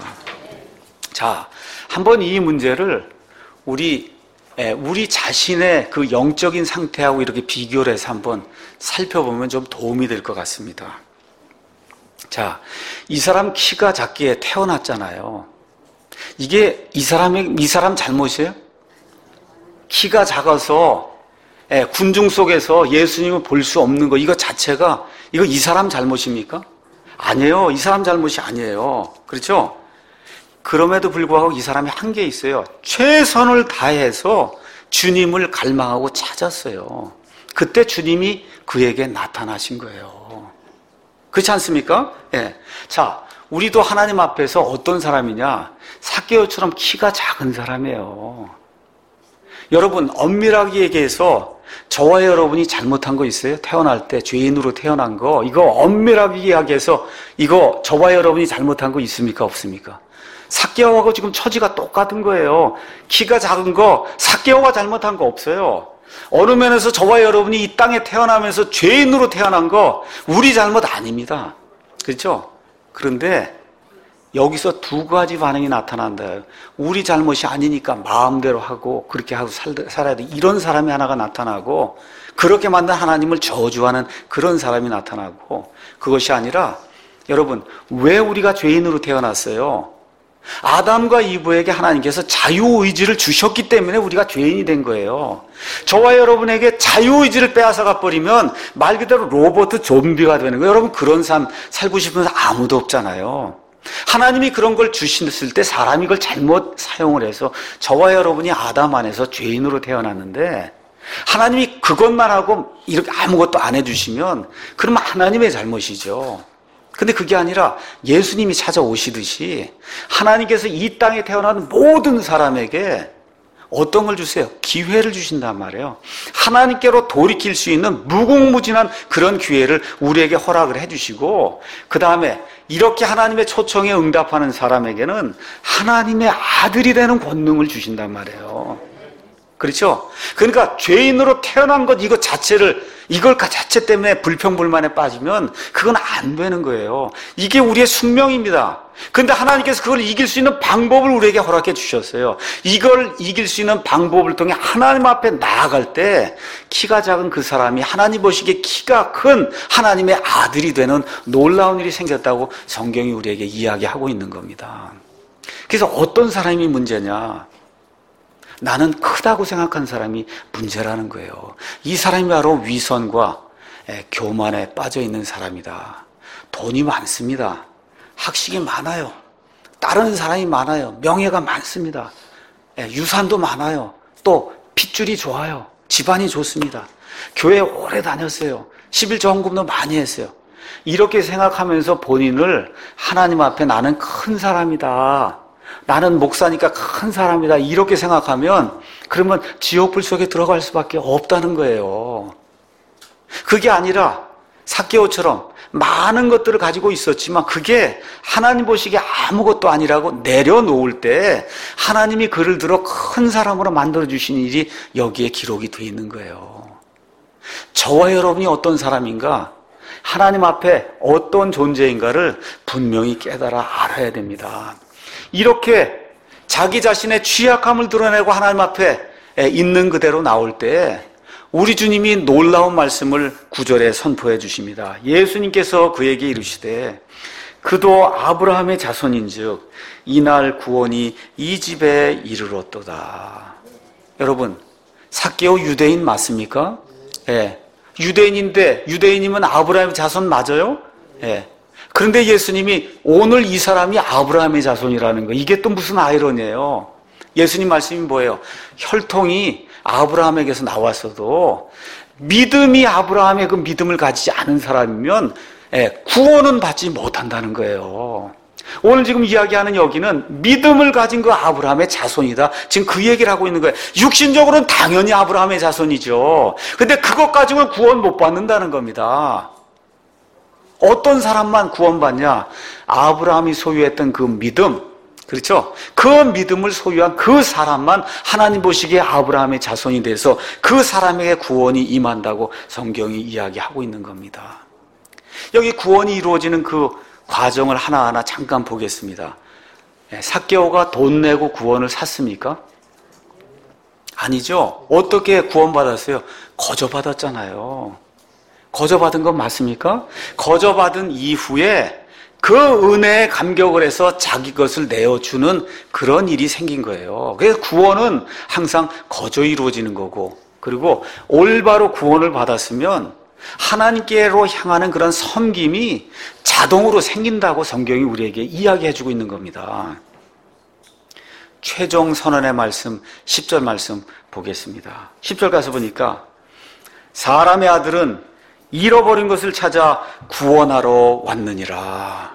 자, 한번 이 문제를 우리 우리 자신의 그 영적인 상태하고 이렇게 비교를 해서 한번 살펴보면 좀 도움이 될 것 같습니다. 자, 이 사람 키가 작게 태어났잖아요. 이게 이 사람의, 이 사람 잘못이에요? 키가 작아서 예, 군중 속에서 예수님을 볼 수 없는 거, 이거 자체가, 이거 이 사람 잘못입니까? 아니에요. 이 사람 잘못이 아니에요. 그렇죠? 그럼에도 불구하고 이 사람이 한 게 있어요. 최선을 다해서 주님을 갈망하고 찾았어요. 그때 주님이 그에게 나타나신 거예요. 그렇지 않습니까? 예. 자, 우리도 하나님 앞에서 어떤 사람이냐? 삭개오처럼 키가 작은 사람이에요. 여러분, 엄밀하게 얘기해서 저와 여러분이 잘못한 거 있어요? 태어날 때 죄인으로 태어난 거, 이거 엄밀하게 이야기해서 이거 저와 여러분이 잘못한 거 있습니까? 없습니까? 삭개오하고 지금 처지가 똑같은 거예요. 키가 작은 거, 삭개오가 잘못한 거 없어요. 어느 면에서 저와 여러분이 이 땅에 태어나면서 죄인으로 태어난 거 우리 잘못 아닙니다. 그렇죠? 그런데 여기서 두 가지 반응이 나타난다. 우리 잘못이 아니니까 마음대로 하고 그렇게 하고 살아야 돼. 이런 사람이 하나가 나타나고, 그렇게 만든 하나님을 저주하는 그런 사람이 나타나고, 그것이 아니라 여러분, 왜 우리가 죄인으로 태어났어요? 아담과 이브에게 하나님께서 자유의지를 주셨기 때문에 우리가 죄인이 된 거예요. 저와 여러분에게 자유의지를 빼앗아가 버리면 말 그대로 로봇 좀비가 되는 거예요. 여러분, 그런 삶 살고 싶은 사람 아무도 없잖아요. 하나님이 그런 걸 주셨을 때 사람이 그걸 잘못 사용을 해서 저와 여러분이 아담 안에서 죄인으로 태어났는데, 하나님이 그것만 하고 이렇게 아무것도 안 해주시면 그러면 하나님의 잘못이죠. 근데 그게 아니라 예수님이 찾아오시듯이 하나님께서 이 땅에 태어난 모든 사람에게 어떤 걸 주세요? 기회를 주신단 말이에요. 하나님께로 돌이킬 수 있는 무궁무진한 그런 기회를 우리에게 허락을 해주시고, 그 다음에 이렇게 하나님의 초청에 응답하는 사람에게는 하나님의 아들이 되는 권능을 주신단 말이에요. 그렇죠? 그러니까 죄인으로 태어난 것 이것 자체를, 이걸 자체 때문에 불평불만에 빠지면 그건 안 되는 거예요. 이게 우리의 숙명입니다. 그런데 하나님께서 그걸 이길 수 있는 방법을 우리에게 허락해 주셨어요. 이걸 이길 수 있는 방법을 통해 하나님 앞에 나아갈 때 키가 작은 그 사람이 하나님 보시기에 키가 큰 하나님의 아들이 되는 놀라운 일이 생겼다고 성경이 우리에게 이야기하고 있는 겁니다. 그래서 어떤 사람이 문제냐? 나는 크다고 생각한 사람이 문제라는 거예요. 이 사람이 바로 위선과 교만에 빠져 있는 사람이다. 돈이 많습니다. 학식이 많아요. 따르는 사람이 많아요. 명예가 많습니다. 유산도 많아요. 또 핏줄이 좋아요. 집안이 좋습니다. 교회 오래 다녔어요. 십일조 헌금도 많이 했어요. 이렇게 생각하면서 본인을 하나님 앞에 나는 큰 사람이다, 나는 목사니까 큰 사람이다, 이렇게 생각하면 그러면 지옥불 속에 들어갈 수밖에 없다는 거예요. 그게 아니라 삭개오처럼 많은 것들을 가지고 있었지만 그게 하나님 보시기에 아무것도 아니라고 내려놓을 때 하나님이 그를 들어 큰 사람으로 만들어주신 일이 여기에 기록이 되어 있는 거예요. 저와 여러분이 어떤 사람인가, 하나님 앞에 어떤 존재인가를 분명히 깨달아 알아야 됩니다. 이렇게 자기 자신의 취약함을 드러내고 하나님 앞에 있는 그대로 나올 때 우리 주님이 놀라운 말씀을 구절에 선포해 주십니다. 예수님께서 그에게 이르시되 그도 아브라함의 자손인즉 이날 구원이 이 집에 이르렀도다. 여러분, 삭개오 유대인 맞습니까? 예. 유대인인데, 유대인이면 아브라함의 자손 맞아요? 예. 그런데 예수님이 오늘 이 사람이 아브라함의 자손이라는 거, 이게 또 무슨 아이러니예요? 예수님 말씀이 뭐예요? 혈통이 아브라함에게서 나왔어도 믿음이 아브라함의 그 믿음을 가지지 않은 사람이면 구원은 받지 못한다는 거예요. 오늘 지금 이야기하는 여기는 믿음을 가진 그 아브라함의 자손이다. 지금 그 얘기를 하고 있는 거예요. 육신적으로는 당연히 아브라함의 자손이죠. 근데 그것 가지고는 구원 못 받는다는 겁니다. 어떤 사람만 구원받냐? 아브라함이 소유했던 그 믿음, 그렇죠? 그 믿음을 소유한 그 사람만 하나님 보시기에 아브라함의 자손이 돼서 그 사람에게 구원이 임한다고 성경이 이야기하고 있는 겁니다. 여기 구원이 이루어지는 그 과정을 하나하나 잠깐 보겠습니다. 삭개오가 돈 내고 구원을 샀습니까? 아니죠. 어떻게 구원받았어요? 거저받았잖아요. 거저받은 건 맞습니까? 거저받은 이후에 그 은혜에 감격을 해서 자기 것을 내어주는 그런 일이 생긴 거예요. 그래서 구원은 항상 거저 이루어지는 거고, 그리고 올바로 구원을 받았으면 하나님께로 향하는 그런 섬김이 자동으로 생긴다고 성경이 우리에게 이야기해주고 있는 겁니다. 최종 선언의 말씀, 십 절 말씀 보겠습니다. 십 절 가서 보니까 사람의 아들은 잃어버린 것을 찾아 구원하러 왔느니라.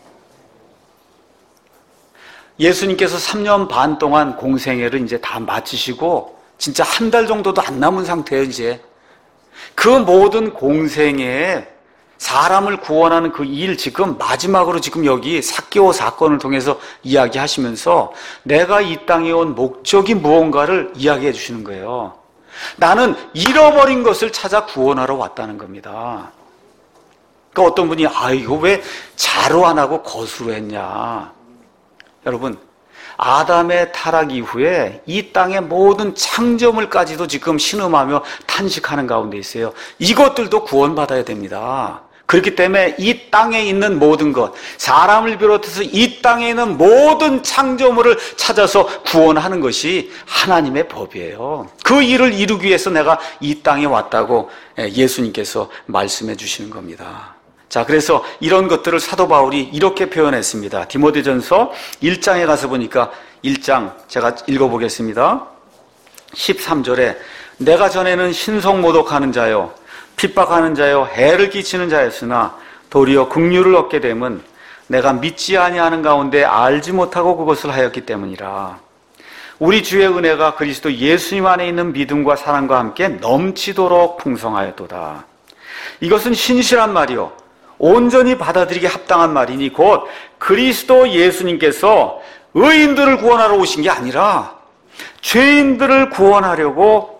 예수님께서 삼 년 반 동안 공생애를 이제 다 마치시고 진짜 한 달 정도도 안 남은 상태예요, 이제. 그 모든 공생애에 사람을 구원하는 그 일, 지금 마지막으로 지금 여기 삭개오 사건을 통해서 이야기하시면서 내가 이 땅에 온 목적이 무언가를 이야기해 주시는 거예요. 나는 잃어버린 것을 찾아 구원하러 왔다는 겁니다. 그러니까 어떤 분이 아 이거 왜 자로 안 하고 거수로 했냐. 여러분, 아담의 타락 이후에 이 땅의 모든 창조물까지도 지금 신음하며 탄식하는 가운데 있어요. 이것들도 구원받아야 됩니다. 그렇기 때문에 이 땅에 있는 모든 것, 사람을 비롯해서 이 땅에 있는 모든 창조물을 찾아서 구원하는 것이 하나님의 법이에요. 그 일을 이루기 위해서 내가 이 땅에 왔다고 예수님께서 말씀해 주시는 겁니다. 자, 그래서 이런 것들을 사도 바울이 이렇게 표현했습니다. 디모데전서 일 장에 가서 보니까 일 장 제가 읽어보겠습니다. 십삼 절에 내가 전에는 신성모독하는 자요 핍박하는 자요 해를 끼치는 자였으나 도리어 긍휼을 얻게 됨은 내가 믿지 아니하는 가운데 알지 못하고 그것을 하였기 때문이라. 우리 주의 은혜가 그리스도 예수님 안에 있는 믿음과 사랑과 함께 넘치도록 풍성하였도다. 이것은 신실한 말이요 온전히 받아들이기 합당한 말이니 곧 그리스도 예수님께서 의인들을 구원하러 오신 게 아니라 죄인들을 구원하려고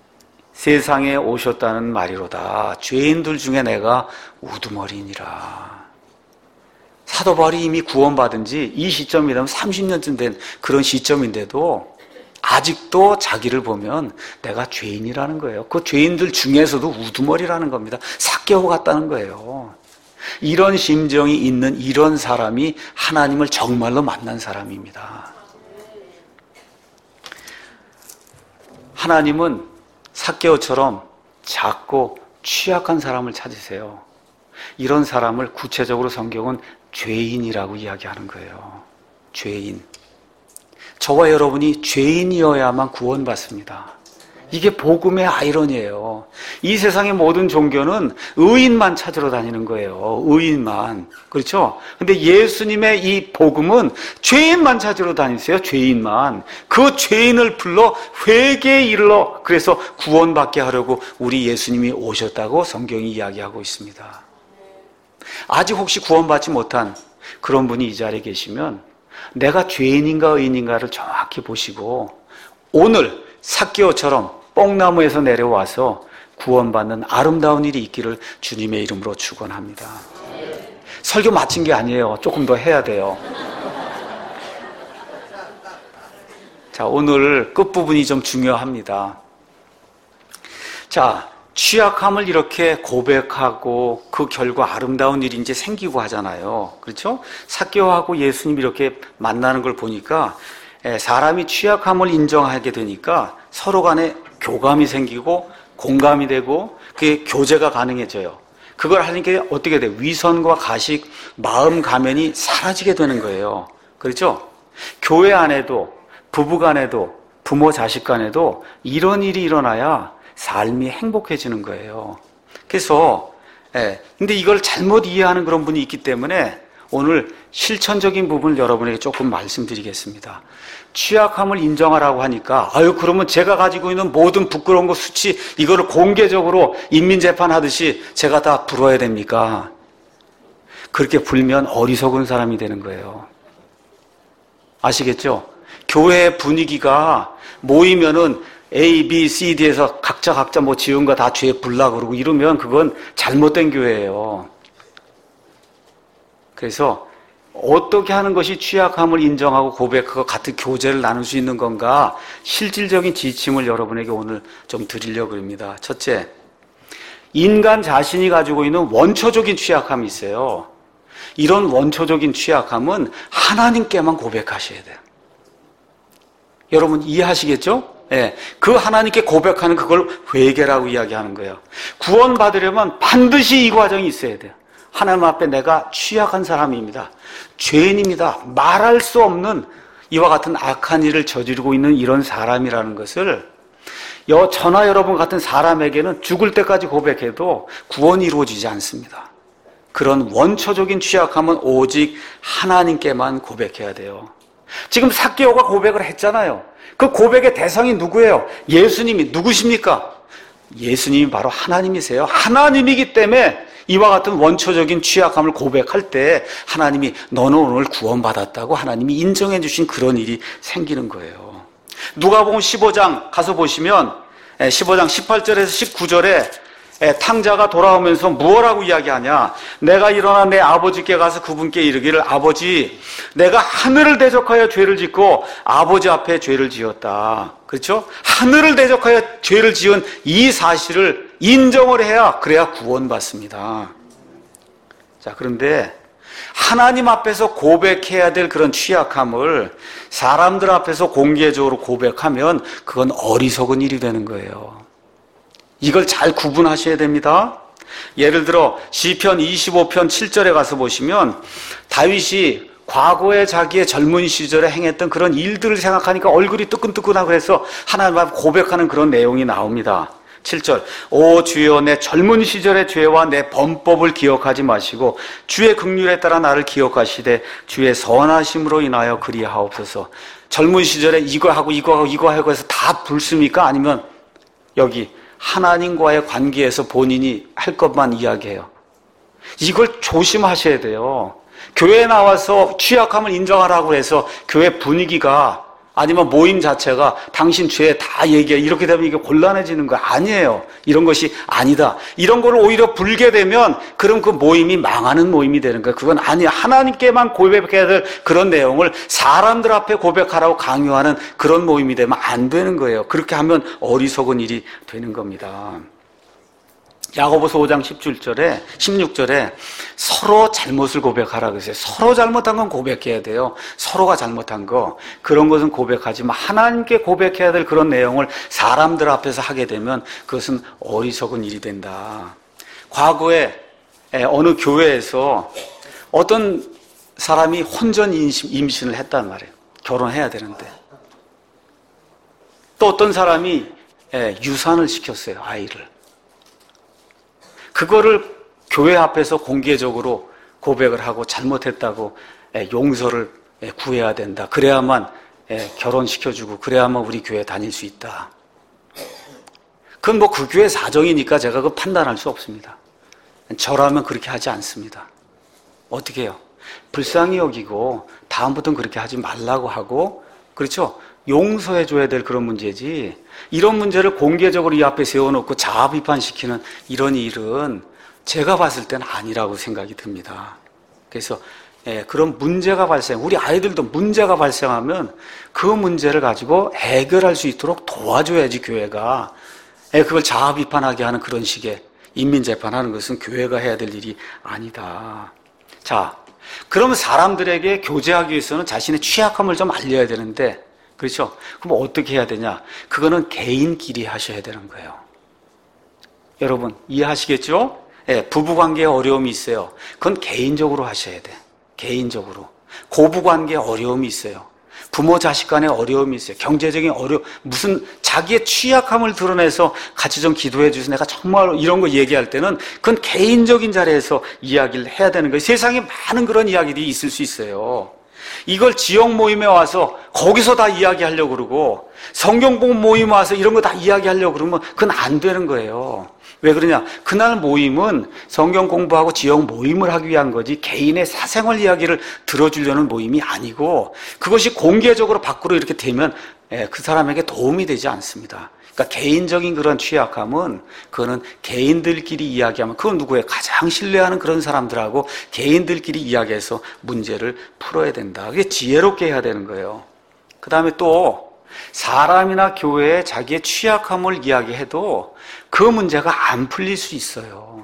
세상에 오셨다는 말이로다. 죄인들 중에 내가 우두머리니라. 사도 바울이 이미 구원받은 지 이 시점이라면 삼십 년쯤 된 그런 시점인데도 아직도 자기를 보면 내가 죄인이라는 거예요. 그 죄인들 중에서도 우두머리라는 겁니다. 삭개오 같다는 거예요. 이런 심정이 있는 이런 사람이 하나님을 정말로 만난 사람입니다. 하나님은 삭개오처럼 작고 취약한 사람을 찾으세요. 이런 사람을 구체적으로 성경은 죄인이라고 이야기하는 거예요. 죄인. 저와 여러분이 죄인이어야만 구원받습니다. 이게 복음의 아이러니예요. 이 세상의 모든 종교는 의인만 찾으러 다니는 거예요. 의인만. 그렇죠? 근데 예수님의 이 복음은 죄인만 찾으러 다니세요. 죄인만. 그 죄인을 불러 회개에 이르러 그래서 구원받게 하려고 우리 예수님이 오셨다고 성경이 이야기하고 있습니다. 아직 혹시 구원받지 못한 그런 분이 이 자리에 계시면 내가 죄인인가 의인인가를 정확히 보시고 오늘 삭개오처럼 뽕나무에서 내려와서 구원받는 아름다운 일이 있기를 주님의 이름으로 축원합니다. 설교 마친 게 아니에요. 조금 더 해야 돼요. 자, 오늘 끝부분이 좀 중요합니다. 자, 취약함을 이렇게 고백하고 그 결과 아름다운 일이 이제 생기고 하잖아요. 그렇죠? 삭개오하고 예수님이 이렇게 만나는 걸 보니까 사람이 취약함을 인정하게 되니까 서로 간에 교감이 생기고 공감이 되고 그게 교제가 가능해져요. 그걸 하니까 어떻게 돼요? 위선과 가식, 마음 가면이 사라지게 되는 거예요. 그렇죠? 교회 안에도 부부 간에도 부모 자식 간에도 이런 일이 일어나야 삶이 행복해지는 거예요. 그래서 예, 근데 이걸 잘못 이해하는 그런 분이 있기 때문에 오늘 실천적인 부분을 여러분에게 조금 말씀드리겠습니다. 취약함을 인정하라고 하니까 아유 그러면 제가 가지고 있는 모든 부끄러운 거 수치 이거를 공개적으로 인민재판하듯이 제가 다 불어야 됩니까? 그렇게 불면 어리석은 사람이 되는 거예요. 아시겠죠? 교회 분위기가 모이면은 A, B, C, D에서 각자 각자 뭐 지은 거 다 죄 불라 그러고 이러면 그건 잘못된 교회예요. 그래서 어떻게 하는 것이 취약함을 인정하고 고백하고 같은 교제를 나눌 수 있는 건가? 실질적인 지침을 여러분에게 오늘 좀 드리려고 합니다. 첫째, 인간 자신이 가지고 있는 원초적인 취약함이 있어요. 이런 원초적인 취약함은 하나님께만 고백하셔야 돼요. 여러분 이해하시겠죠? 예, 그 하나님께 고백하는 그걸 회개라고 이야기하는 거예요. 구원받으려면 반드시 이 과정이 있어야 돼요. 하나님 앞에 내가 취약한 사람입니다. 죄인입니다. 말할 수 없는 이와 같은 악한 일을 저지르고 있는 이런 사람이라는 것을 여, 저나 여러분 같은 사람에게는 죽을 때까지 고백해도 구원이 이루어지지 않습니다. 그런 원초적인 취약함은 오직 하나님께만 고백해야 돼요. 지금 삭개오가 고백을 했잖아요. 그 고백의 대상이 누구예요? 예수님이 누구십니까? 예수님이 바로 하나님이세요. 하나님이기 때문에 이와 같은 원초적인 취약함을 고백할 때 하나님이 너는 오늘 구원받았다고 하나님이 인정해 주신 그런 일이 생기는 거예요. 누가복음 십오 장 가서 보시면 십오 장 십팔 절에서 십구 절에 탕자가 돌아오면서 무엇라고 이야기하냐? 내가 일어나 내 아버지께 가서 그분께 이르기를 아버지 내가 하늘을 대적하여 죄를 짓고 아버지 앞에 죄를 지었다. 그렇죠? 하늘을 대적하여 죄를 지은 이 사실을 인정을 해야 그래야 구원받습니다. 자, 그런데 하나님 앞에서 고백해야 될 그런 취약함을 사람들 앞에서 공개적으로 고백하면 그건 어리석은 일이 되는 거예요. 이걸 잘 구분하셔야 됩니다. 예를 들어 시편 이십오 편 칠 절에 가서 보시면 다윗이 과거에 자기의 젊은 시절에 행했던 그런 일들을 생각하니까 얼굴이 뜨끈뜨끈하고 해서 하나님 앞에 고백하는 그런 내용이 나옵니다. 칠 절 오 주여 내 젊은 시절의 죄와 내 범법을 기억하지 마시고 주의 긍휼에 따라 나를 기억하시되 주의 선하심으로 인하여 그리하옵소서. 젊은 시절에 이거 하고 이거 하고 이거 하고 해서 다 불습니까? 아니면 여기 하나님과의 관계에서 본인이 할 것만 이야기해요. 이걸 조심하셔야 돼요. 교회에 나와서 취약함을 인정하라고 해서 교회 분위기가 아니면 모임 자체가 당신 죄 다 얘기해 이렇게 되면 이게 곤란해지는 거 아니에요. 이런 것이 아니다. 이런 걸 오히려 불게 되면 그럼 그 모임이 망하는 모임이 되는 거예요. 그건 아니야. 하나님께만 고백해야 될 그런 내용을 사람들 앞에 고백하라고 강요하는 그런 모임이 되면 안 되는 거예요. 그렇게 하면 어리석은 일이 되는 겁니다. 야고보서 오 장 십칠 절에 십육 절에 서로 잘못을 고백하라 그랬어요. 서로 잘못한 건 고백해야 돼요. 서로가 잘못한 거 그런 것은 고백하지만 하나님께 고백해야 될 그런 내용을 사람들 앞에서 하게 되면 그것은 어리석은 일이 된다. 과거에 어느 교회에서 어떤 사람이 혼전 임신을 했단 말이에요. 결혼해야 되는데 또 어떤 사람이 유산을 시켰어요. 아이를. 그거를 교회 앞에서 공개적으로 고백을 하고 잘못했다고 용서를 구해야 된다. 그래야만 결혼시켜주고 그래야만 우리 교회 다닐 수 있다. 그건 뭐 그 교회 사정이니까 제가 그 판단할 수 없습니다. 저라면 그렇게 하지 않습니다. 어떻게 해요? 불쌍히 여기고 다음부터는 그렇게 하지 말라고 하고 그렇죠? 용서해줘야 될 그런 문제지 이런 문제를 공개적으로 이 앞에 세워놓고 자아 비판시키는 이런 일은 제가 봤을 때는 아니라고 생각이 듭니다. 그래서 예, 그런 문제가 발생, 우리 아이들도 문제가 발생하면 그 문제를 가지고 해결할 수 있도록 도와줘야지 교회가. 예, 그걸 자아 비판하게 하는 그런 식의 인민재판하는 것은 교회가 해야 될 일이 아니다. 자, 그러면 사람들에게 교제하기 위해서는 자신의 취약함을 좀 알려야 되는데 그렇죠? 그럼 어떻게 해야 되냐? 그거는 개인끼리 하셔야 되는 거예요. 여러분 이해하시겠죠? 예, 부부관계에 어려움이 있어요. 그건 개인적으로 하셔야 돼. 개인적으로. 고부관계에 어려움이 있어요. 부모 자식 간에 어려움이 있어요. 경제적인 어려움, 무슨 자기의 취약함을 드러내서 같이 좀 기도해 주세요. 내가 정말 이런 거 얘기할 때는 그건 개인적인 자리에서 이야기를 해야 되는 거예요. 세상에 많은 그런 이야기들이 있을 수 있어요. 이걸 지역 모임에 와서 거기서 다 이야기하려고 그러고 성경봉 모임 와서 이런 거 다 이야기하려고 그러면 그건 안 되는 거예요. 왜 그러냐? 그날 모임은 성경 공부하고 지역 모임을 하기 위한 거지 개인의 사생활 이야기를 들어주려는 모임이 아니고 그것이 공개적으로 밖으로 이렇게 되면 그 사람에게 도움이 되지 않습니다. 그러니까 개인적인 그런 취약함은 그거는 개인들끼리 이야기하면 그건 누구예요? 가장 신뢰하는 그런 사람들하고 개인들끼리 이야기해서 문제를 풀어야 된다. 그게 지혜롭게 해야 되는 거예요. 그 다음에 또 사람이나 교회에 자기의 취약함을 이야기해도 그 문제가 안 풀릴 수 있어요.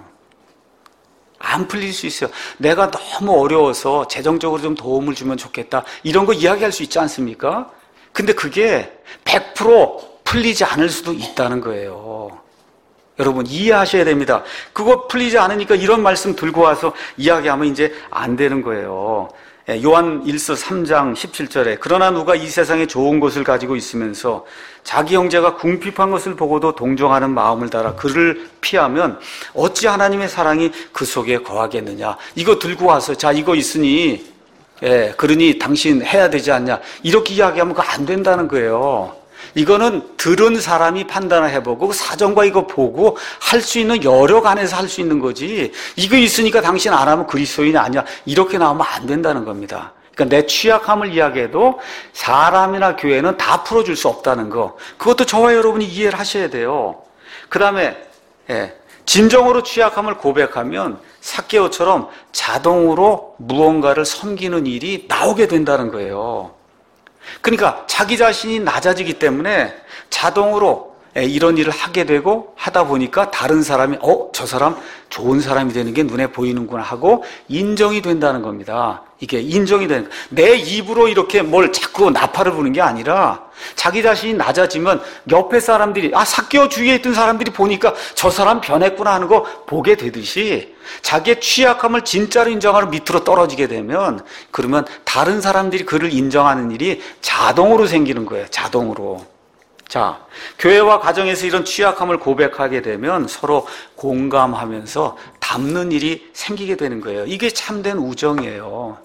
안 풀릴 수 있어요. 내가 너무 어려워서 재정적으로 좀 도움을 주면 좋겠다. 이런 거 이야기할 수 있지 않습니까? 근데 그게 백 퍼센트 풀리지 않을 수도 있다는 거예요. 여러분 이해하셔야 됩니다. 그거 풀리지 않으니까 이런 말씀 들고 와서 이야기하면 이제 안 되는 거예요. 요한 일서 삼 장 십칠 절에 그러나 누가 이 세상에 좋은 것을 가지고 있으면서 자기 형제가 궁핍한 것을 보고도 동정하는 마음을 달아 그를 피하면 어찌 하나님의 사랑이 그 속에 거하겠느냐. 이거 들고 와서 자 이거 있으니 예, 그러니 당신 해야 되지 않냐 이렇게 이야기하면 그거 안 된다는 거예요. 이거는 들은 사람이 판단을 해보고 사정과 이거 보고 할 수 있는 여력 안에서 할 수 있는 거지 이거 있으니까 당신 안 하면 그리스도인이 아니야 이렇게 나오면 안 된다는 겁니다. 그러니까 내 취약함을 이야기해도 사람이나 교회는 다 풀어줄 수 없다는 거 그것도 저와 여러분이 이해를 하셔야 돼요. 그 다음에 예, 진정으로 취약함을 고백하면 삭개오처럼 자동으로 무언가를 섬기는 일이 나오게 된다는 거예요. 그러니까 자기 자신이 낮아지기 때문에 자동으로 이런 일을 하게 되고 하다 보니까 다른 사람이 어? 저 사람 좋은 사람이 되는 게 눈에 보이는구나 하고 인정이 된다는 겁니다. 이게 인정이 되는 거예요. 내 입으로 이렇게 뭘 자꾸 나팔을 부는 게 아니라 자기 자신이 낮아지면 옆에 사람들이 아 삭개오 주위에 있던 사람들이 보니까 저 사람 변했구나 하는 거 보게 되듯이 자기의 취약함을 진짜로 인정하러 밑으로 떨어지게 되면 그러면 다른 사람들이 그를 인정하는 일이 자동으로 생기는 거예요. 자동으로. 자, 교회와 가정에서 이런 취약함을 고백하게 되면 서로 공감하면서 닮는 일이 생기게 되는 거예요. 이게 참된 우정이에요.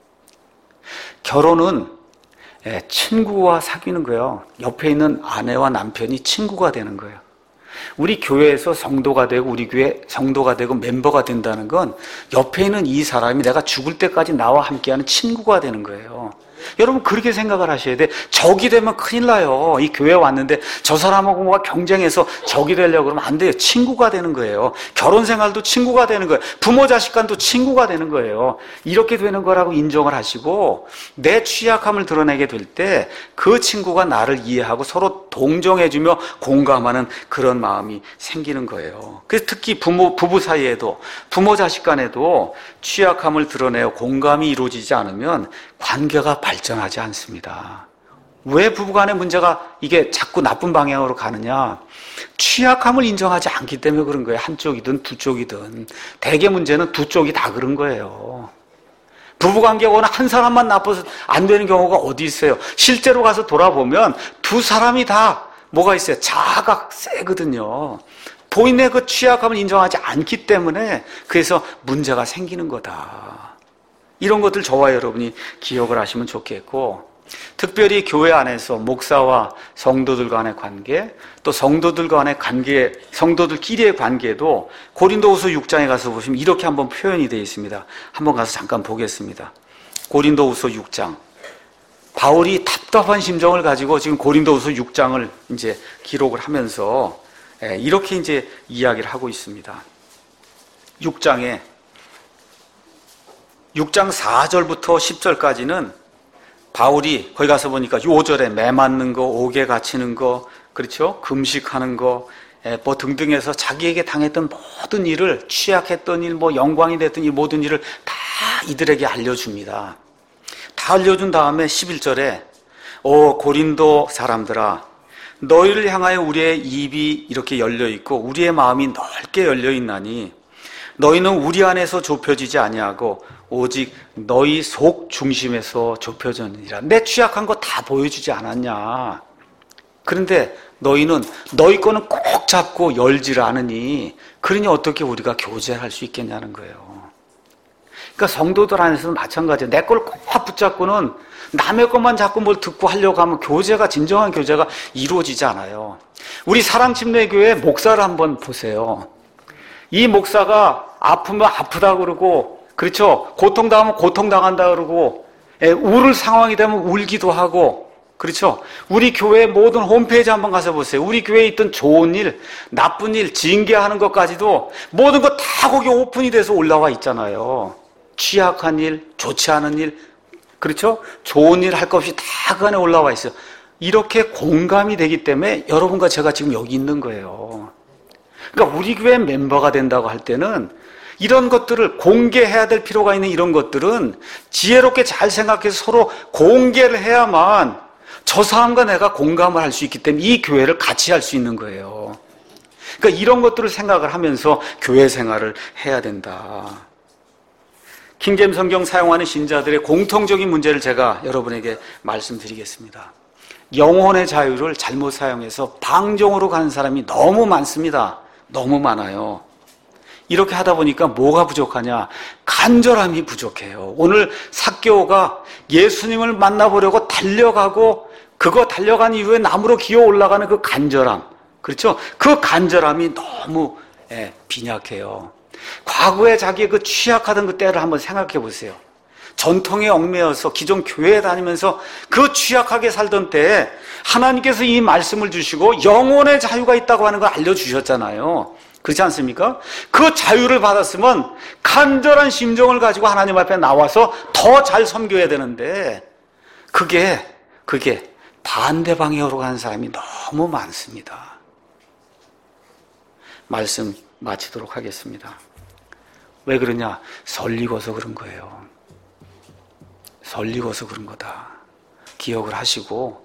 결혼은 친구와 사귀는 거예요. 옆에 있는 아내와 남편이 친구가 되는 거예요. 우리 교회에서 성도가 되고 우리 교회 성도가 되고 멤버가 된다는 건 옆에 있는 이 사람이 내가 죽을 때까지 나와 함께하는 친구가 되는 거예요. 여러분 그렇게 생각을 하셔야 돼. 적이 되면 큰일 나요. 이 교회에 왔는데 저 사람하고 뭐가 경쟁해서 적이 되려고 그러면 안 돼요. 친구가 되는 거예요. 결혼 생활도 친구가 되는 거예요. 부모 자식 간도 친구가 되는 거예요. 이렇게 되는 거라고 인정을 하시고 내 취약함을 드러내게 될 때 그 친구가 나를 이해하고 서로 동정해주며 공감하는 그런 마음이 생기는 거예요. 그래서 특히 부모, 부부 사이에도 부모 자식 간에도 취약함을 드러내어 공감이 이루어지지 않으면 관계가 발전하지 않습니다. 왜 부부간의 문제가 이게 자꾸 나쁜 방향으로 가느냐? 취약함을 인정하지 않기 때문에 그런 거예요. 한쪽이든 두 쪽이든. 대개 문제는 두 쪽이 다 그런 거예요. 부부관계가 한 사람만 나빠서 안 되는 경우가 어디 있어요? 실제로 가서 돌아보면 두 사람이 다 뭐가 있어요? 자아가 세거든요. 본인의 그 취약함을 인정하지 않기 때문에 그래서 문제가 생기는 거다. 이런 것들 저와 여러분이 기억을 하시면 좋겠고 특별히 교회 안에서 목사와 성도들 간의 관계 또 성도들 간의 관계 성도들끼리의 관계도 고린도후서 육 장에 가서 보시면 이렇게 한번 표현이 되어 있습니다. 한번 가서 잠깐 보겠습니다. 고린도후서 육 장 바울이 답답한 심정을 가지고 지금 고린도후서 육 장을 이제 기록을 하면서 이렇게 이제 이야기를 하고 있습니다. 육 장에 육 장 사 절부터 십 절까지는 바울이 거기 가서 보니까 오 절에 매 맞는 거, 옥에 갇히는 거, 그렇죠? 금식하는 거, 뭐 등등해서 자기에게 당했던 모든 일을 취약했던 일, 뭐 영광이 됐던 이 모든 일을 다 이들에게 알려줍니다. 다 알려준 다음에 십일 절에 오 고린도 사람들아 너희를 향하여 우리의 입이 이렇게 열려있고 우리의 마음이 넓게 열려있나니 너희는 우리 안에서 좁혀지지 아니하고 오직 너희 속 중심에서 좁혀졌느니라. 내 취약한 거 다 보여주지 않았냐. 그런데 너희는 너희 거는 꼭 잡고 열지를 않으니 그러니 어떻게 우리가 교제를 할 수 있겠냐는 거예요. 그러니까 성도들 안에서는 마찬가지예요. 내 걸 꼭 붙잡고는 남의 것만 자꾸 뭘 듣고 하려고 하면 교제가, 진정한 교제가 이루어지지 않아요. 우리 사랑침례교회 목사를 한번 보세요. 이 목사가 아프면 아프다 그러고, 그렇죠? 고통당하면 고통당한다 그러고, 예, 울을 상황이 되면 울기도 하고, 그렇죠? 우리 교회 모든 홈페이지 한번 가서 보세요. 우리 교회에 있던 좋은 일, 나쁜 일, 징계하는 것까지도 모든 거 다 거기 오픈이 돼서 올라와 있잖아요. 취약한 일, 좋지 않은 일, 그렇죠? 좋은 일 할 것 없이 다 그 안에 올라와 있어요. 이렇게 공감이 되기 때문에 여러분과 제가 지금 여기 있는 거예요. 그러니까 우리 교회 멤버가 된다고 할 때는 이런 것들을 공개해야 될 필요가 있는 이런 것들은 지혜롭게 잘 생각해서 서로 공개를 해야만 저 사람과 내가 공감을 할 수 있기 때문에 이 교회를 같이 할 수 있는 거예요. 그러니까 이런 것들을 생각을 하면서 교회 생활을 해야 된다. 킹제임 성경 사용하는 신자들의 공통적인 문제를 제가 여러분에게 말씀드리겠습니다. 영혼의 자유를 잘못 사용해서 방종으로 가는 사람이 너무 많습니다. 너무 많아요. 이렇게 하다 보니까 뭐가 부족하냐? 간절함이 부족해요. 오늘 삭개오가 예수님을 만나보려고 달려가고 그거 달려간 이후에 나무로 기어 올라가는 그 간절함, 그렇죠? 그 간절함이 너무 예, 빈약해요. 과거에 자기의 그 취약하던 그 때를 한번 생각해 보세요. 전통에 얽매여서 기존 교회에 다니면서 그 취약하게 살던 때에 하나님께서 이 말씀을 주시고 영혼의 자유가 있다고 하는 걸 알려주셨잖아요. 그렇지 않습니까? 그 자유를 받았으면 간절한 심정을 가지고 하나님 앞에 나와서 더 잘 섬겨야 되는데 그게 그게 반대 방향으로 가는 사람이 너무 많습니다. 말씀 마치도록 하겠습니다. 왜 그러냐? 설리고서 그런 거예요. 설리고서 그런 거다. 기억을 하시고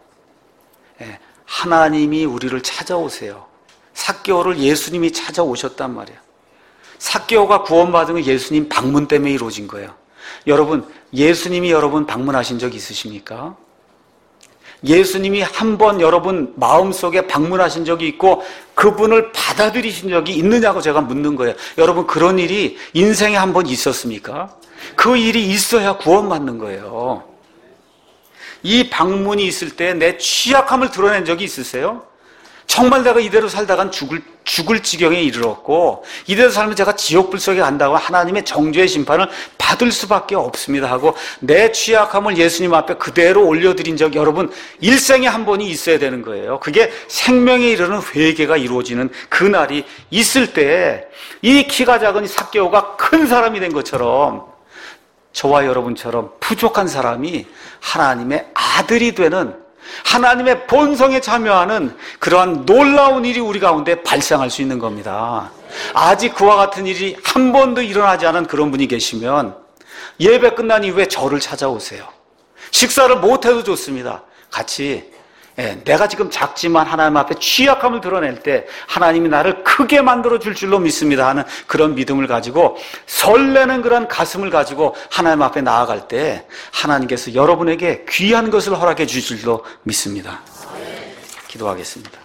하나님이 우리를 찾아오세요. 삭개오를 예수님이 찾아오셨단 말이에요. 삭개오가 구원받은 건 예수님 방문 때문에 이루어진 거예요. 여러분, 예수님이 여러분 방문하신 적 있으십니까? 예수님이 한 번 여러분 마음속에 방문하신 적이 있고 그분을 받아들이신 적이 있느냐고 제가 묻는 거예요. 여러분, 그런 일이 인생에 한 번 있었습니까? 그 일이 있어야 구원받는 거예요. 이 방문이 있을 때 내 취약함을 드러낸 적이 있으세요? 정말 내가 이대로 살다간 죽을, 죽을 지경에 이르렀고 이대로 살면 제가 지옥불 속에 간다고 하나님의 정죄의 심판을 받을 수밖에 없습니다 하고 내 취약함을 예수님 앞에 그대로 올려드린 적 여러분 일생에 한 번이 있어야 되는 거예요. 그게 생명에 이르는 회개가 이루어지는 그날이 있을 때 이 키가 작은 삭개오가 큰 사람이 된 것처럼 저와 여러분처럼 부족한 사람이 하나님의 아들이 되는 하나님의 본성에 참여하는 그러한 놀라운 일이 우리 가운데 발생할 수 있는 겁니다. 아직 그와 같은 일이 한 번도 일어나지 않은 그런 분이 계시면 예배 끝난 이후에 저를 찾아오세요. 식사를 못해도 좋습니다. 같이 예, 내가 지금 작지만 하나님 앞에 취약함을 드러낼 때 하나님이 나를 크게 만들어 줄 줄로 믿습니다 하는 그런 믿음을 가지고 설레는 그런 가슴을 가지고 하나님 앞에 나아갈 때 하나님께서 여러분에게 귀한 것을 허락해 주실 줄로 믿습니다. 기도하겠습니다.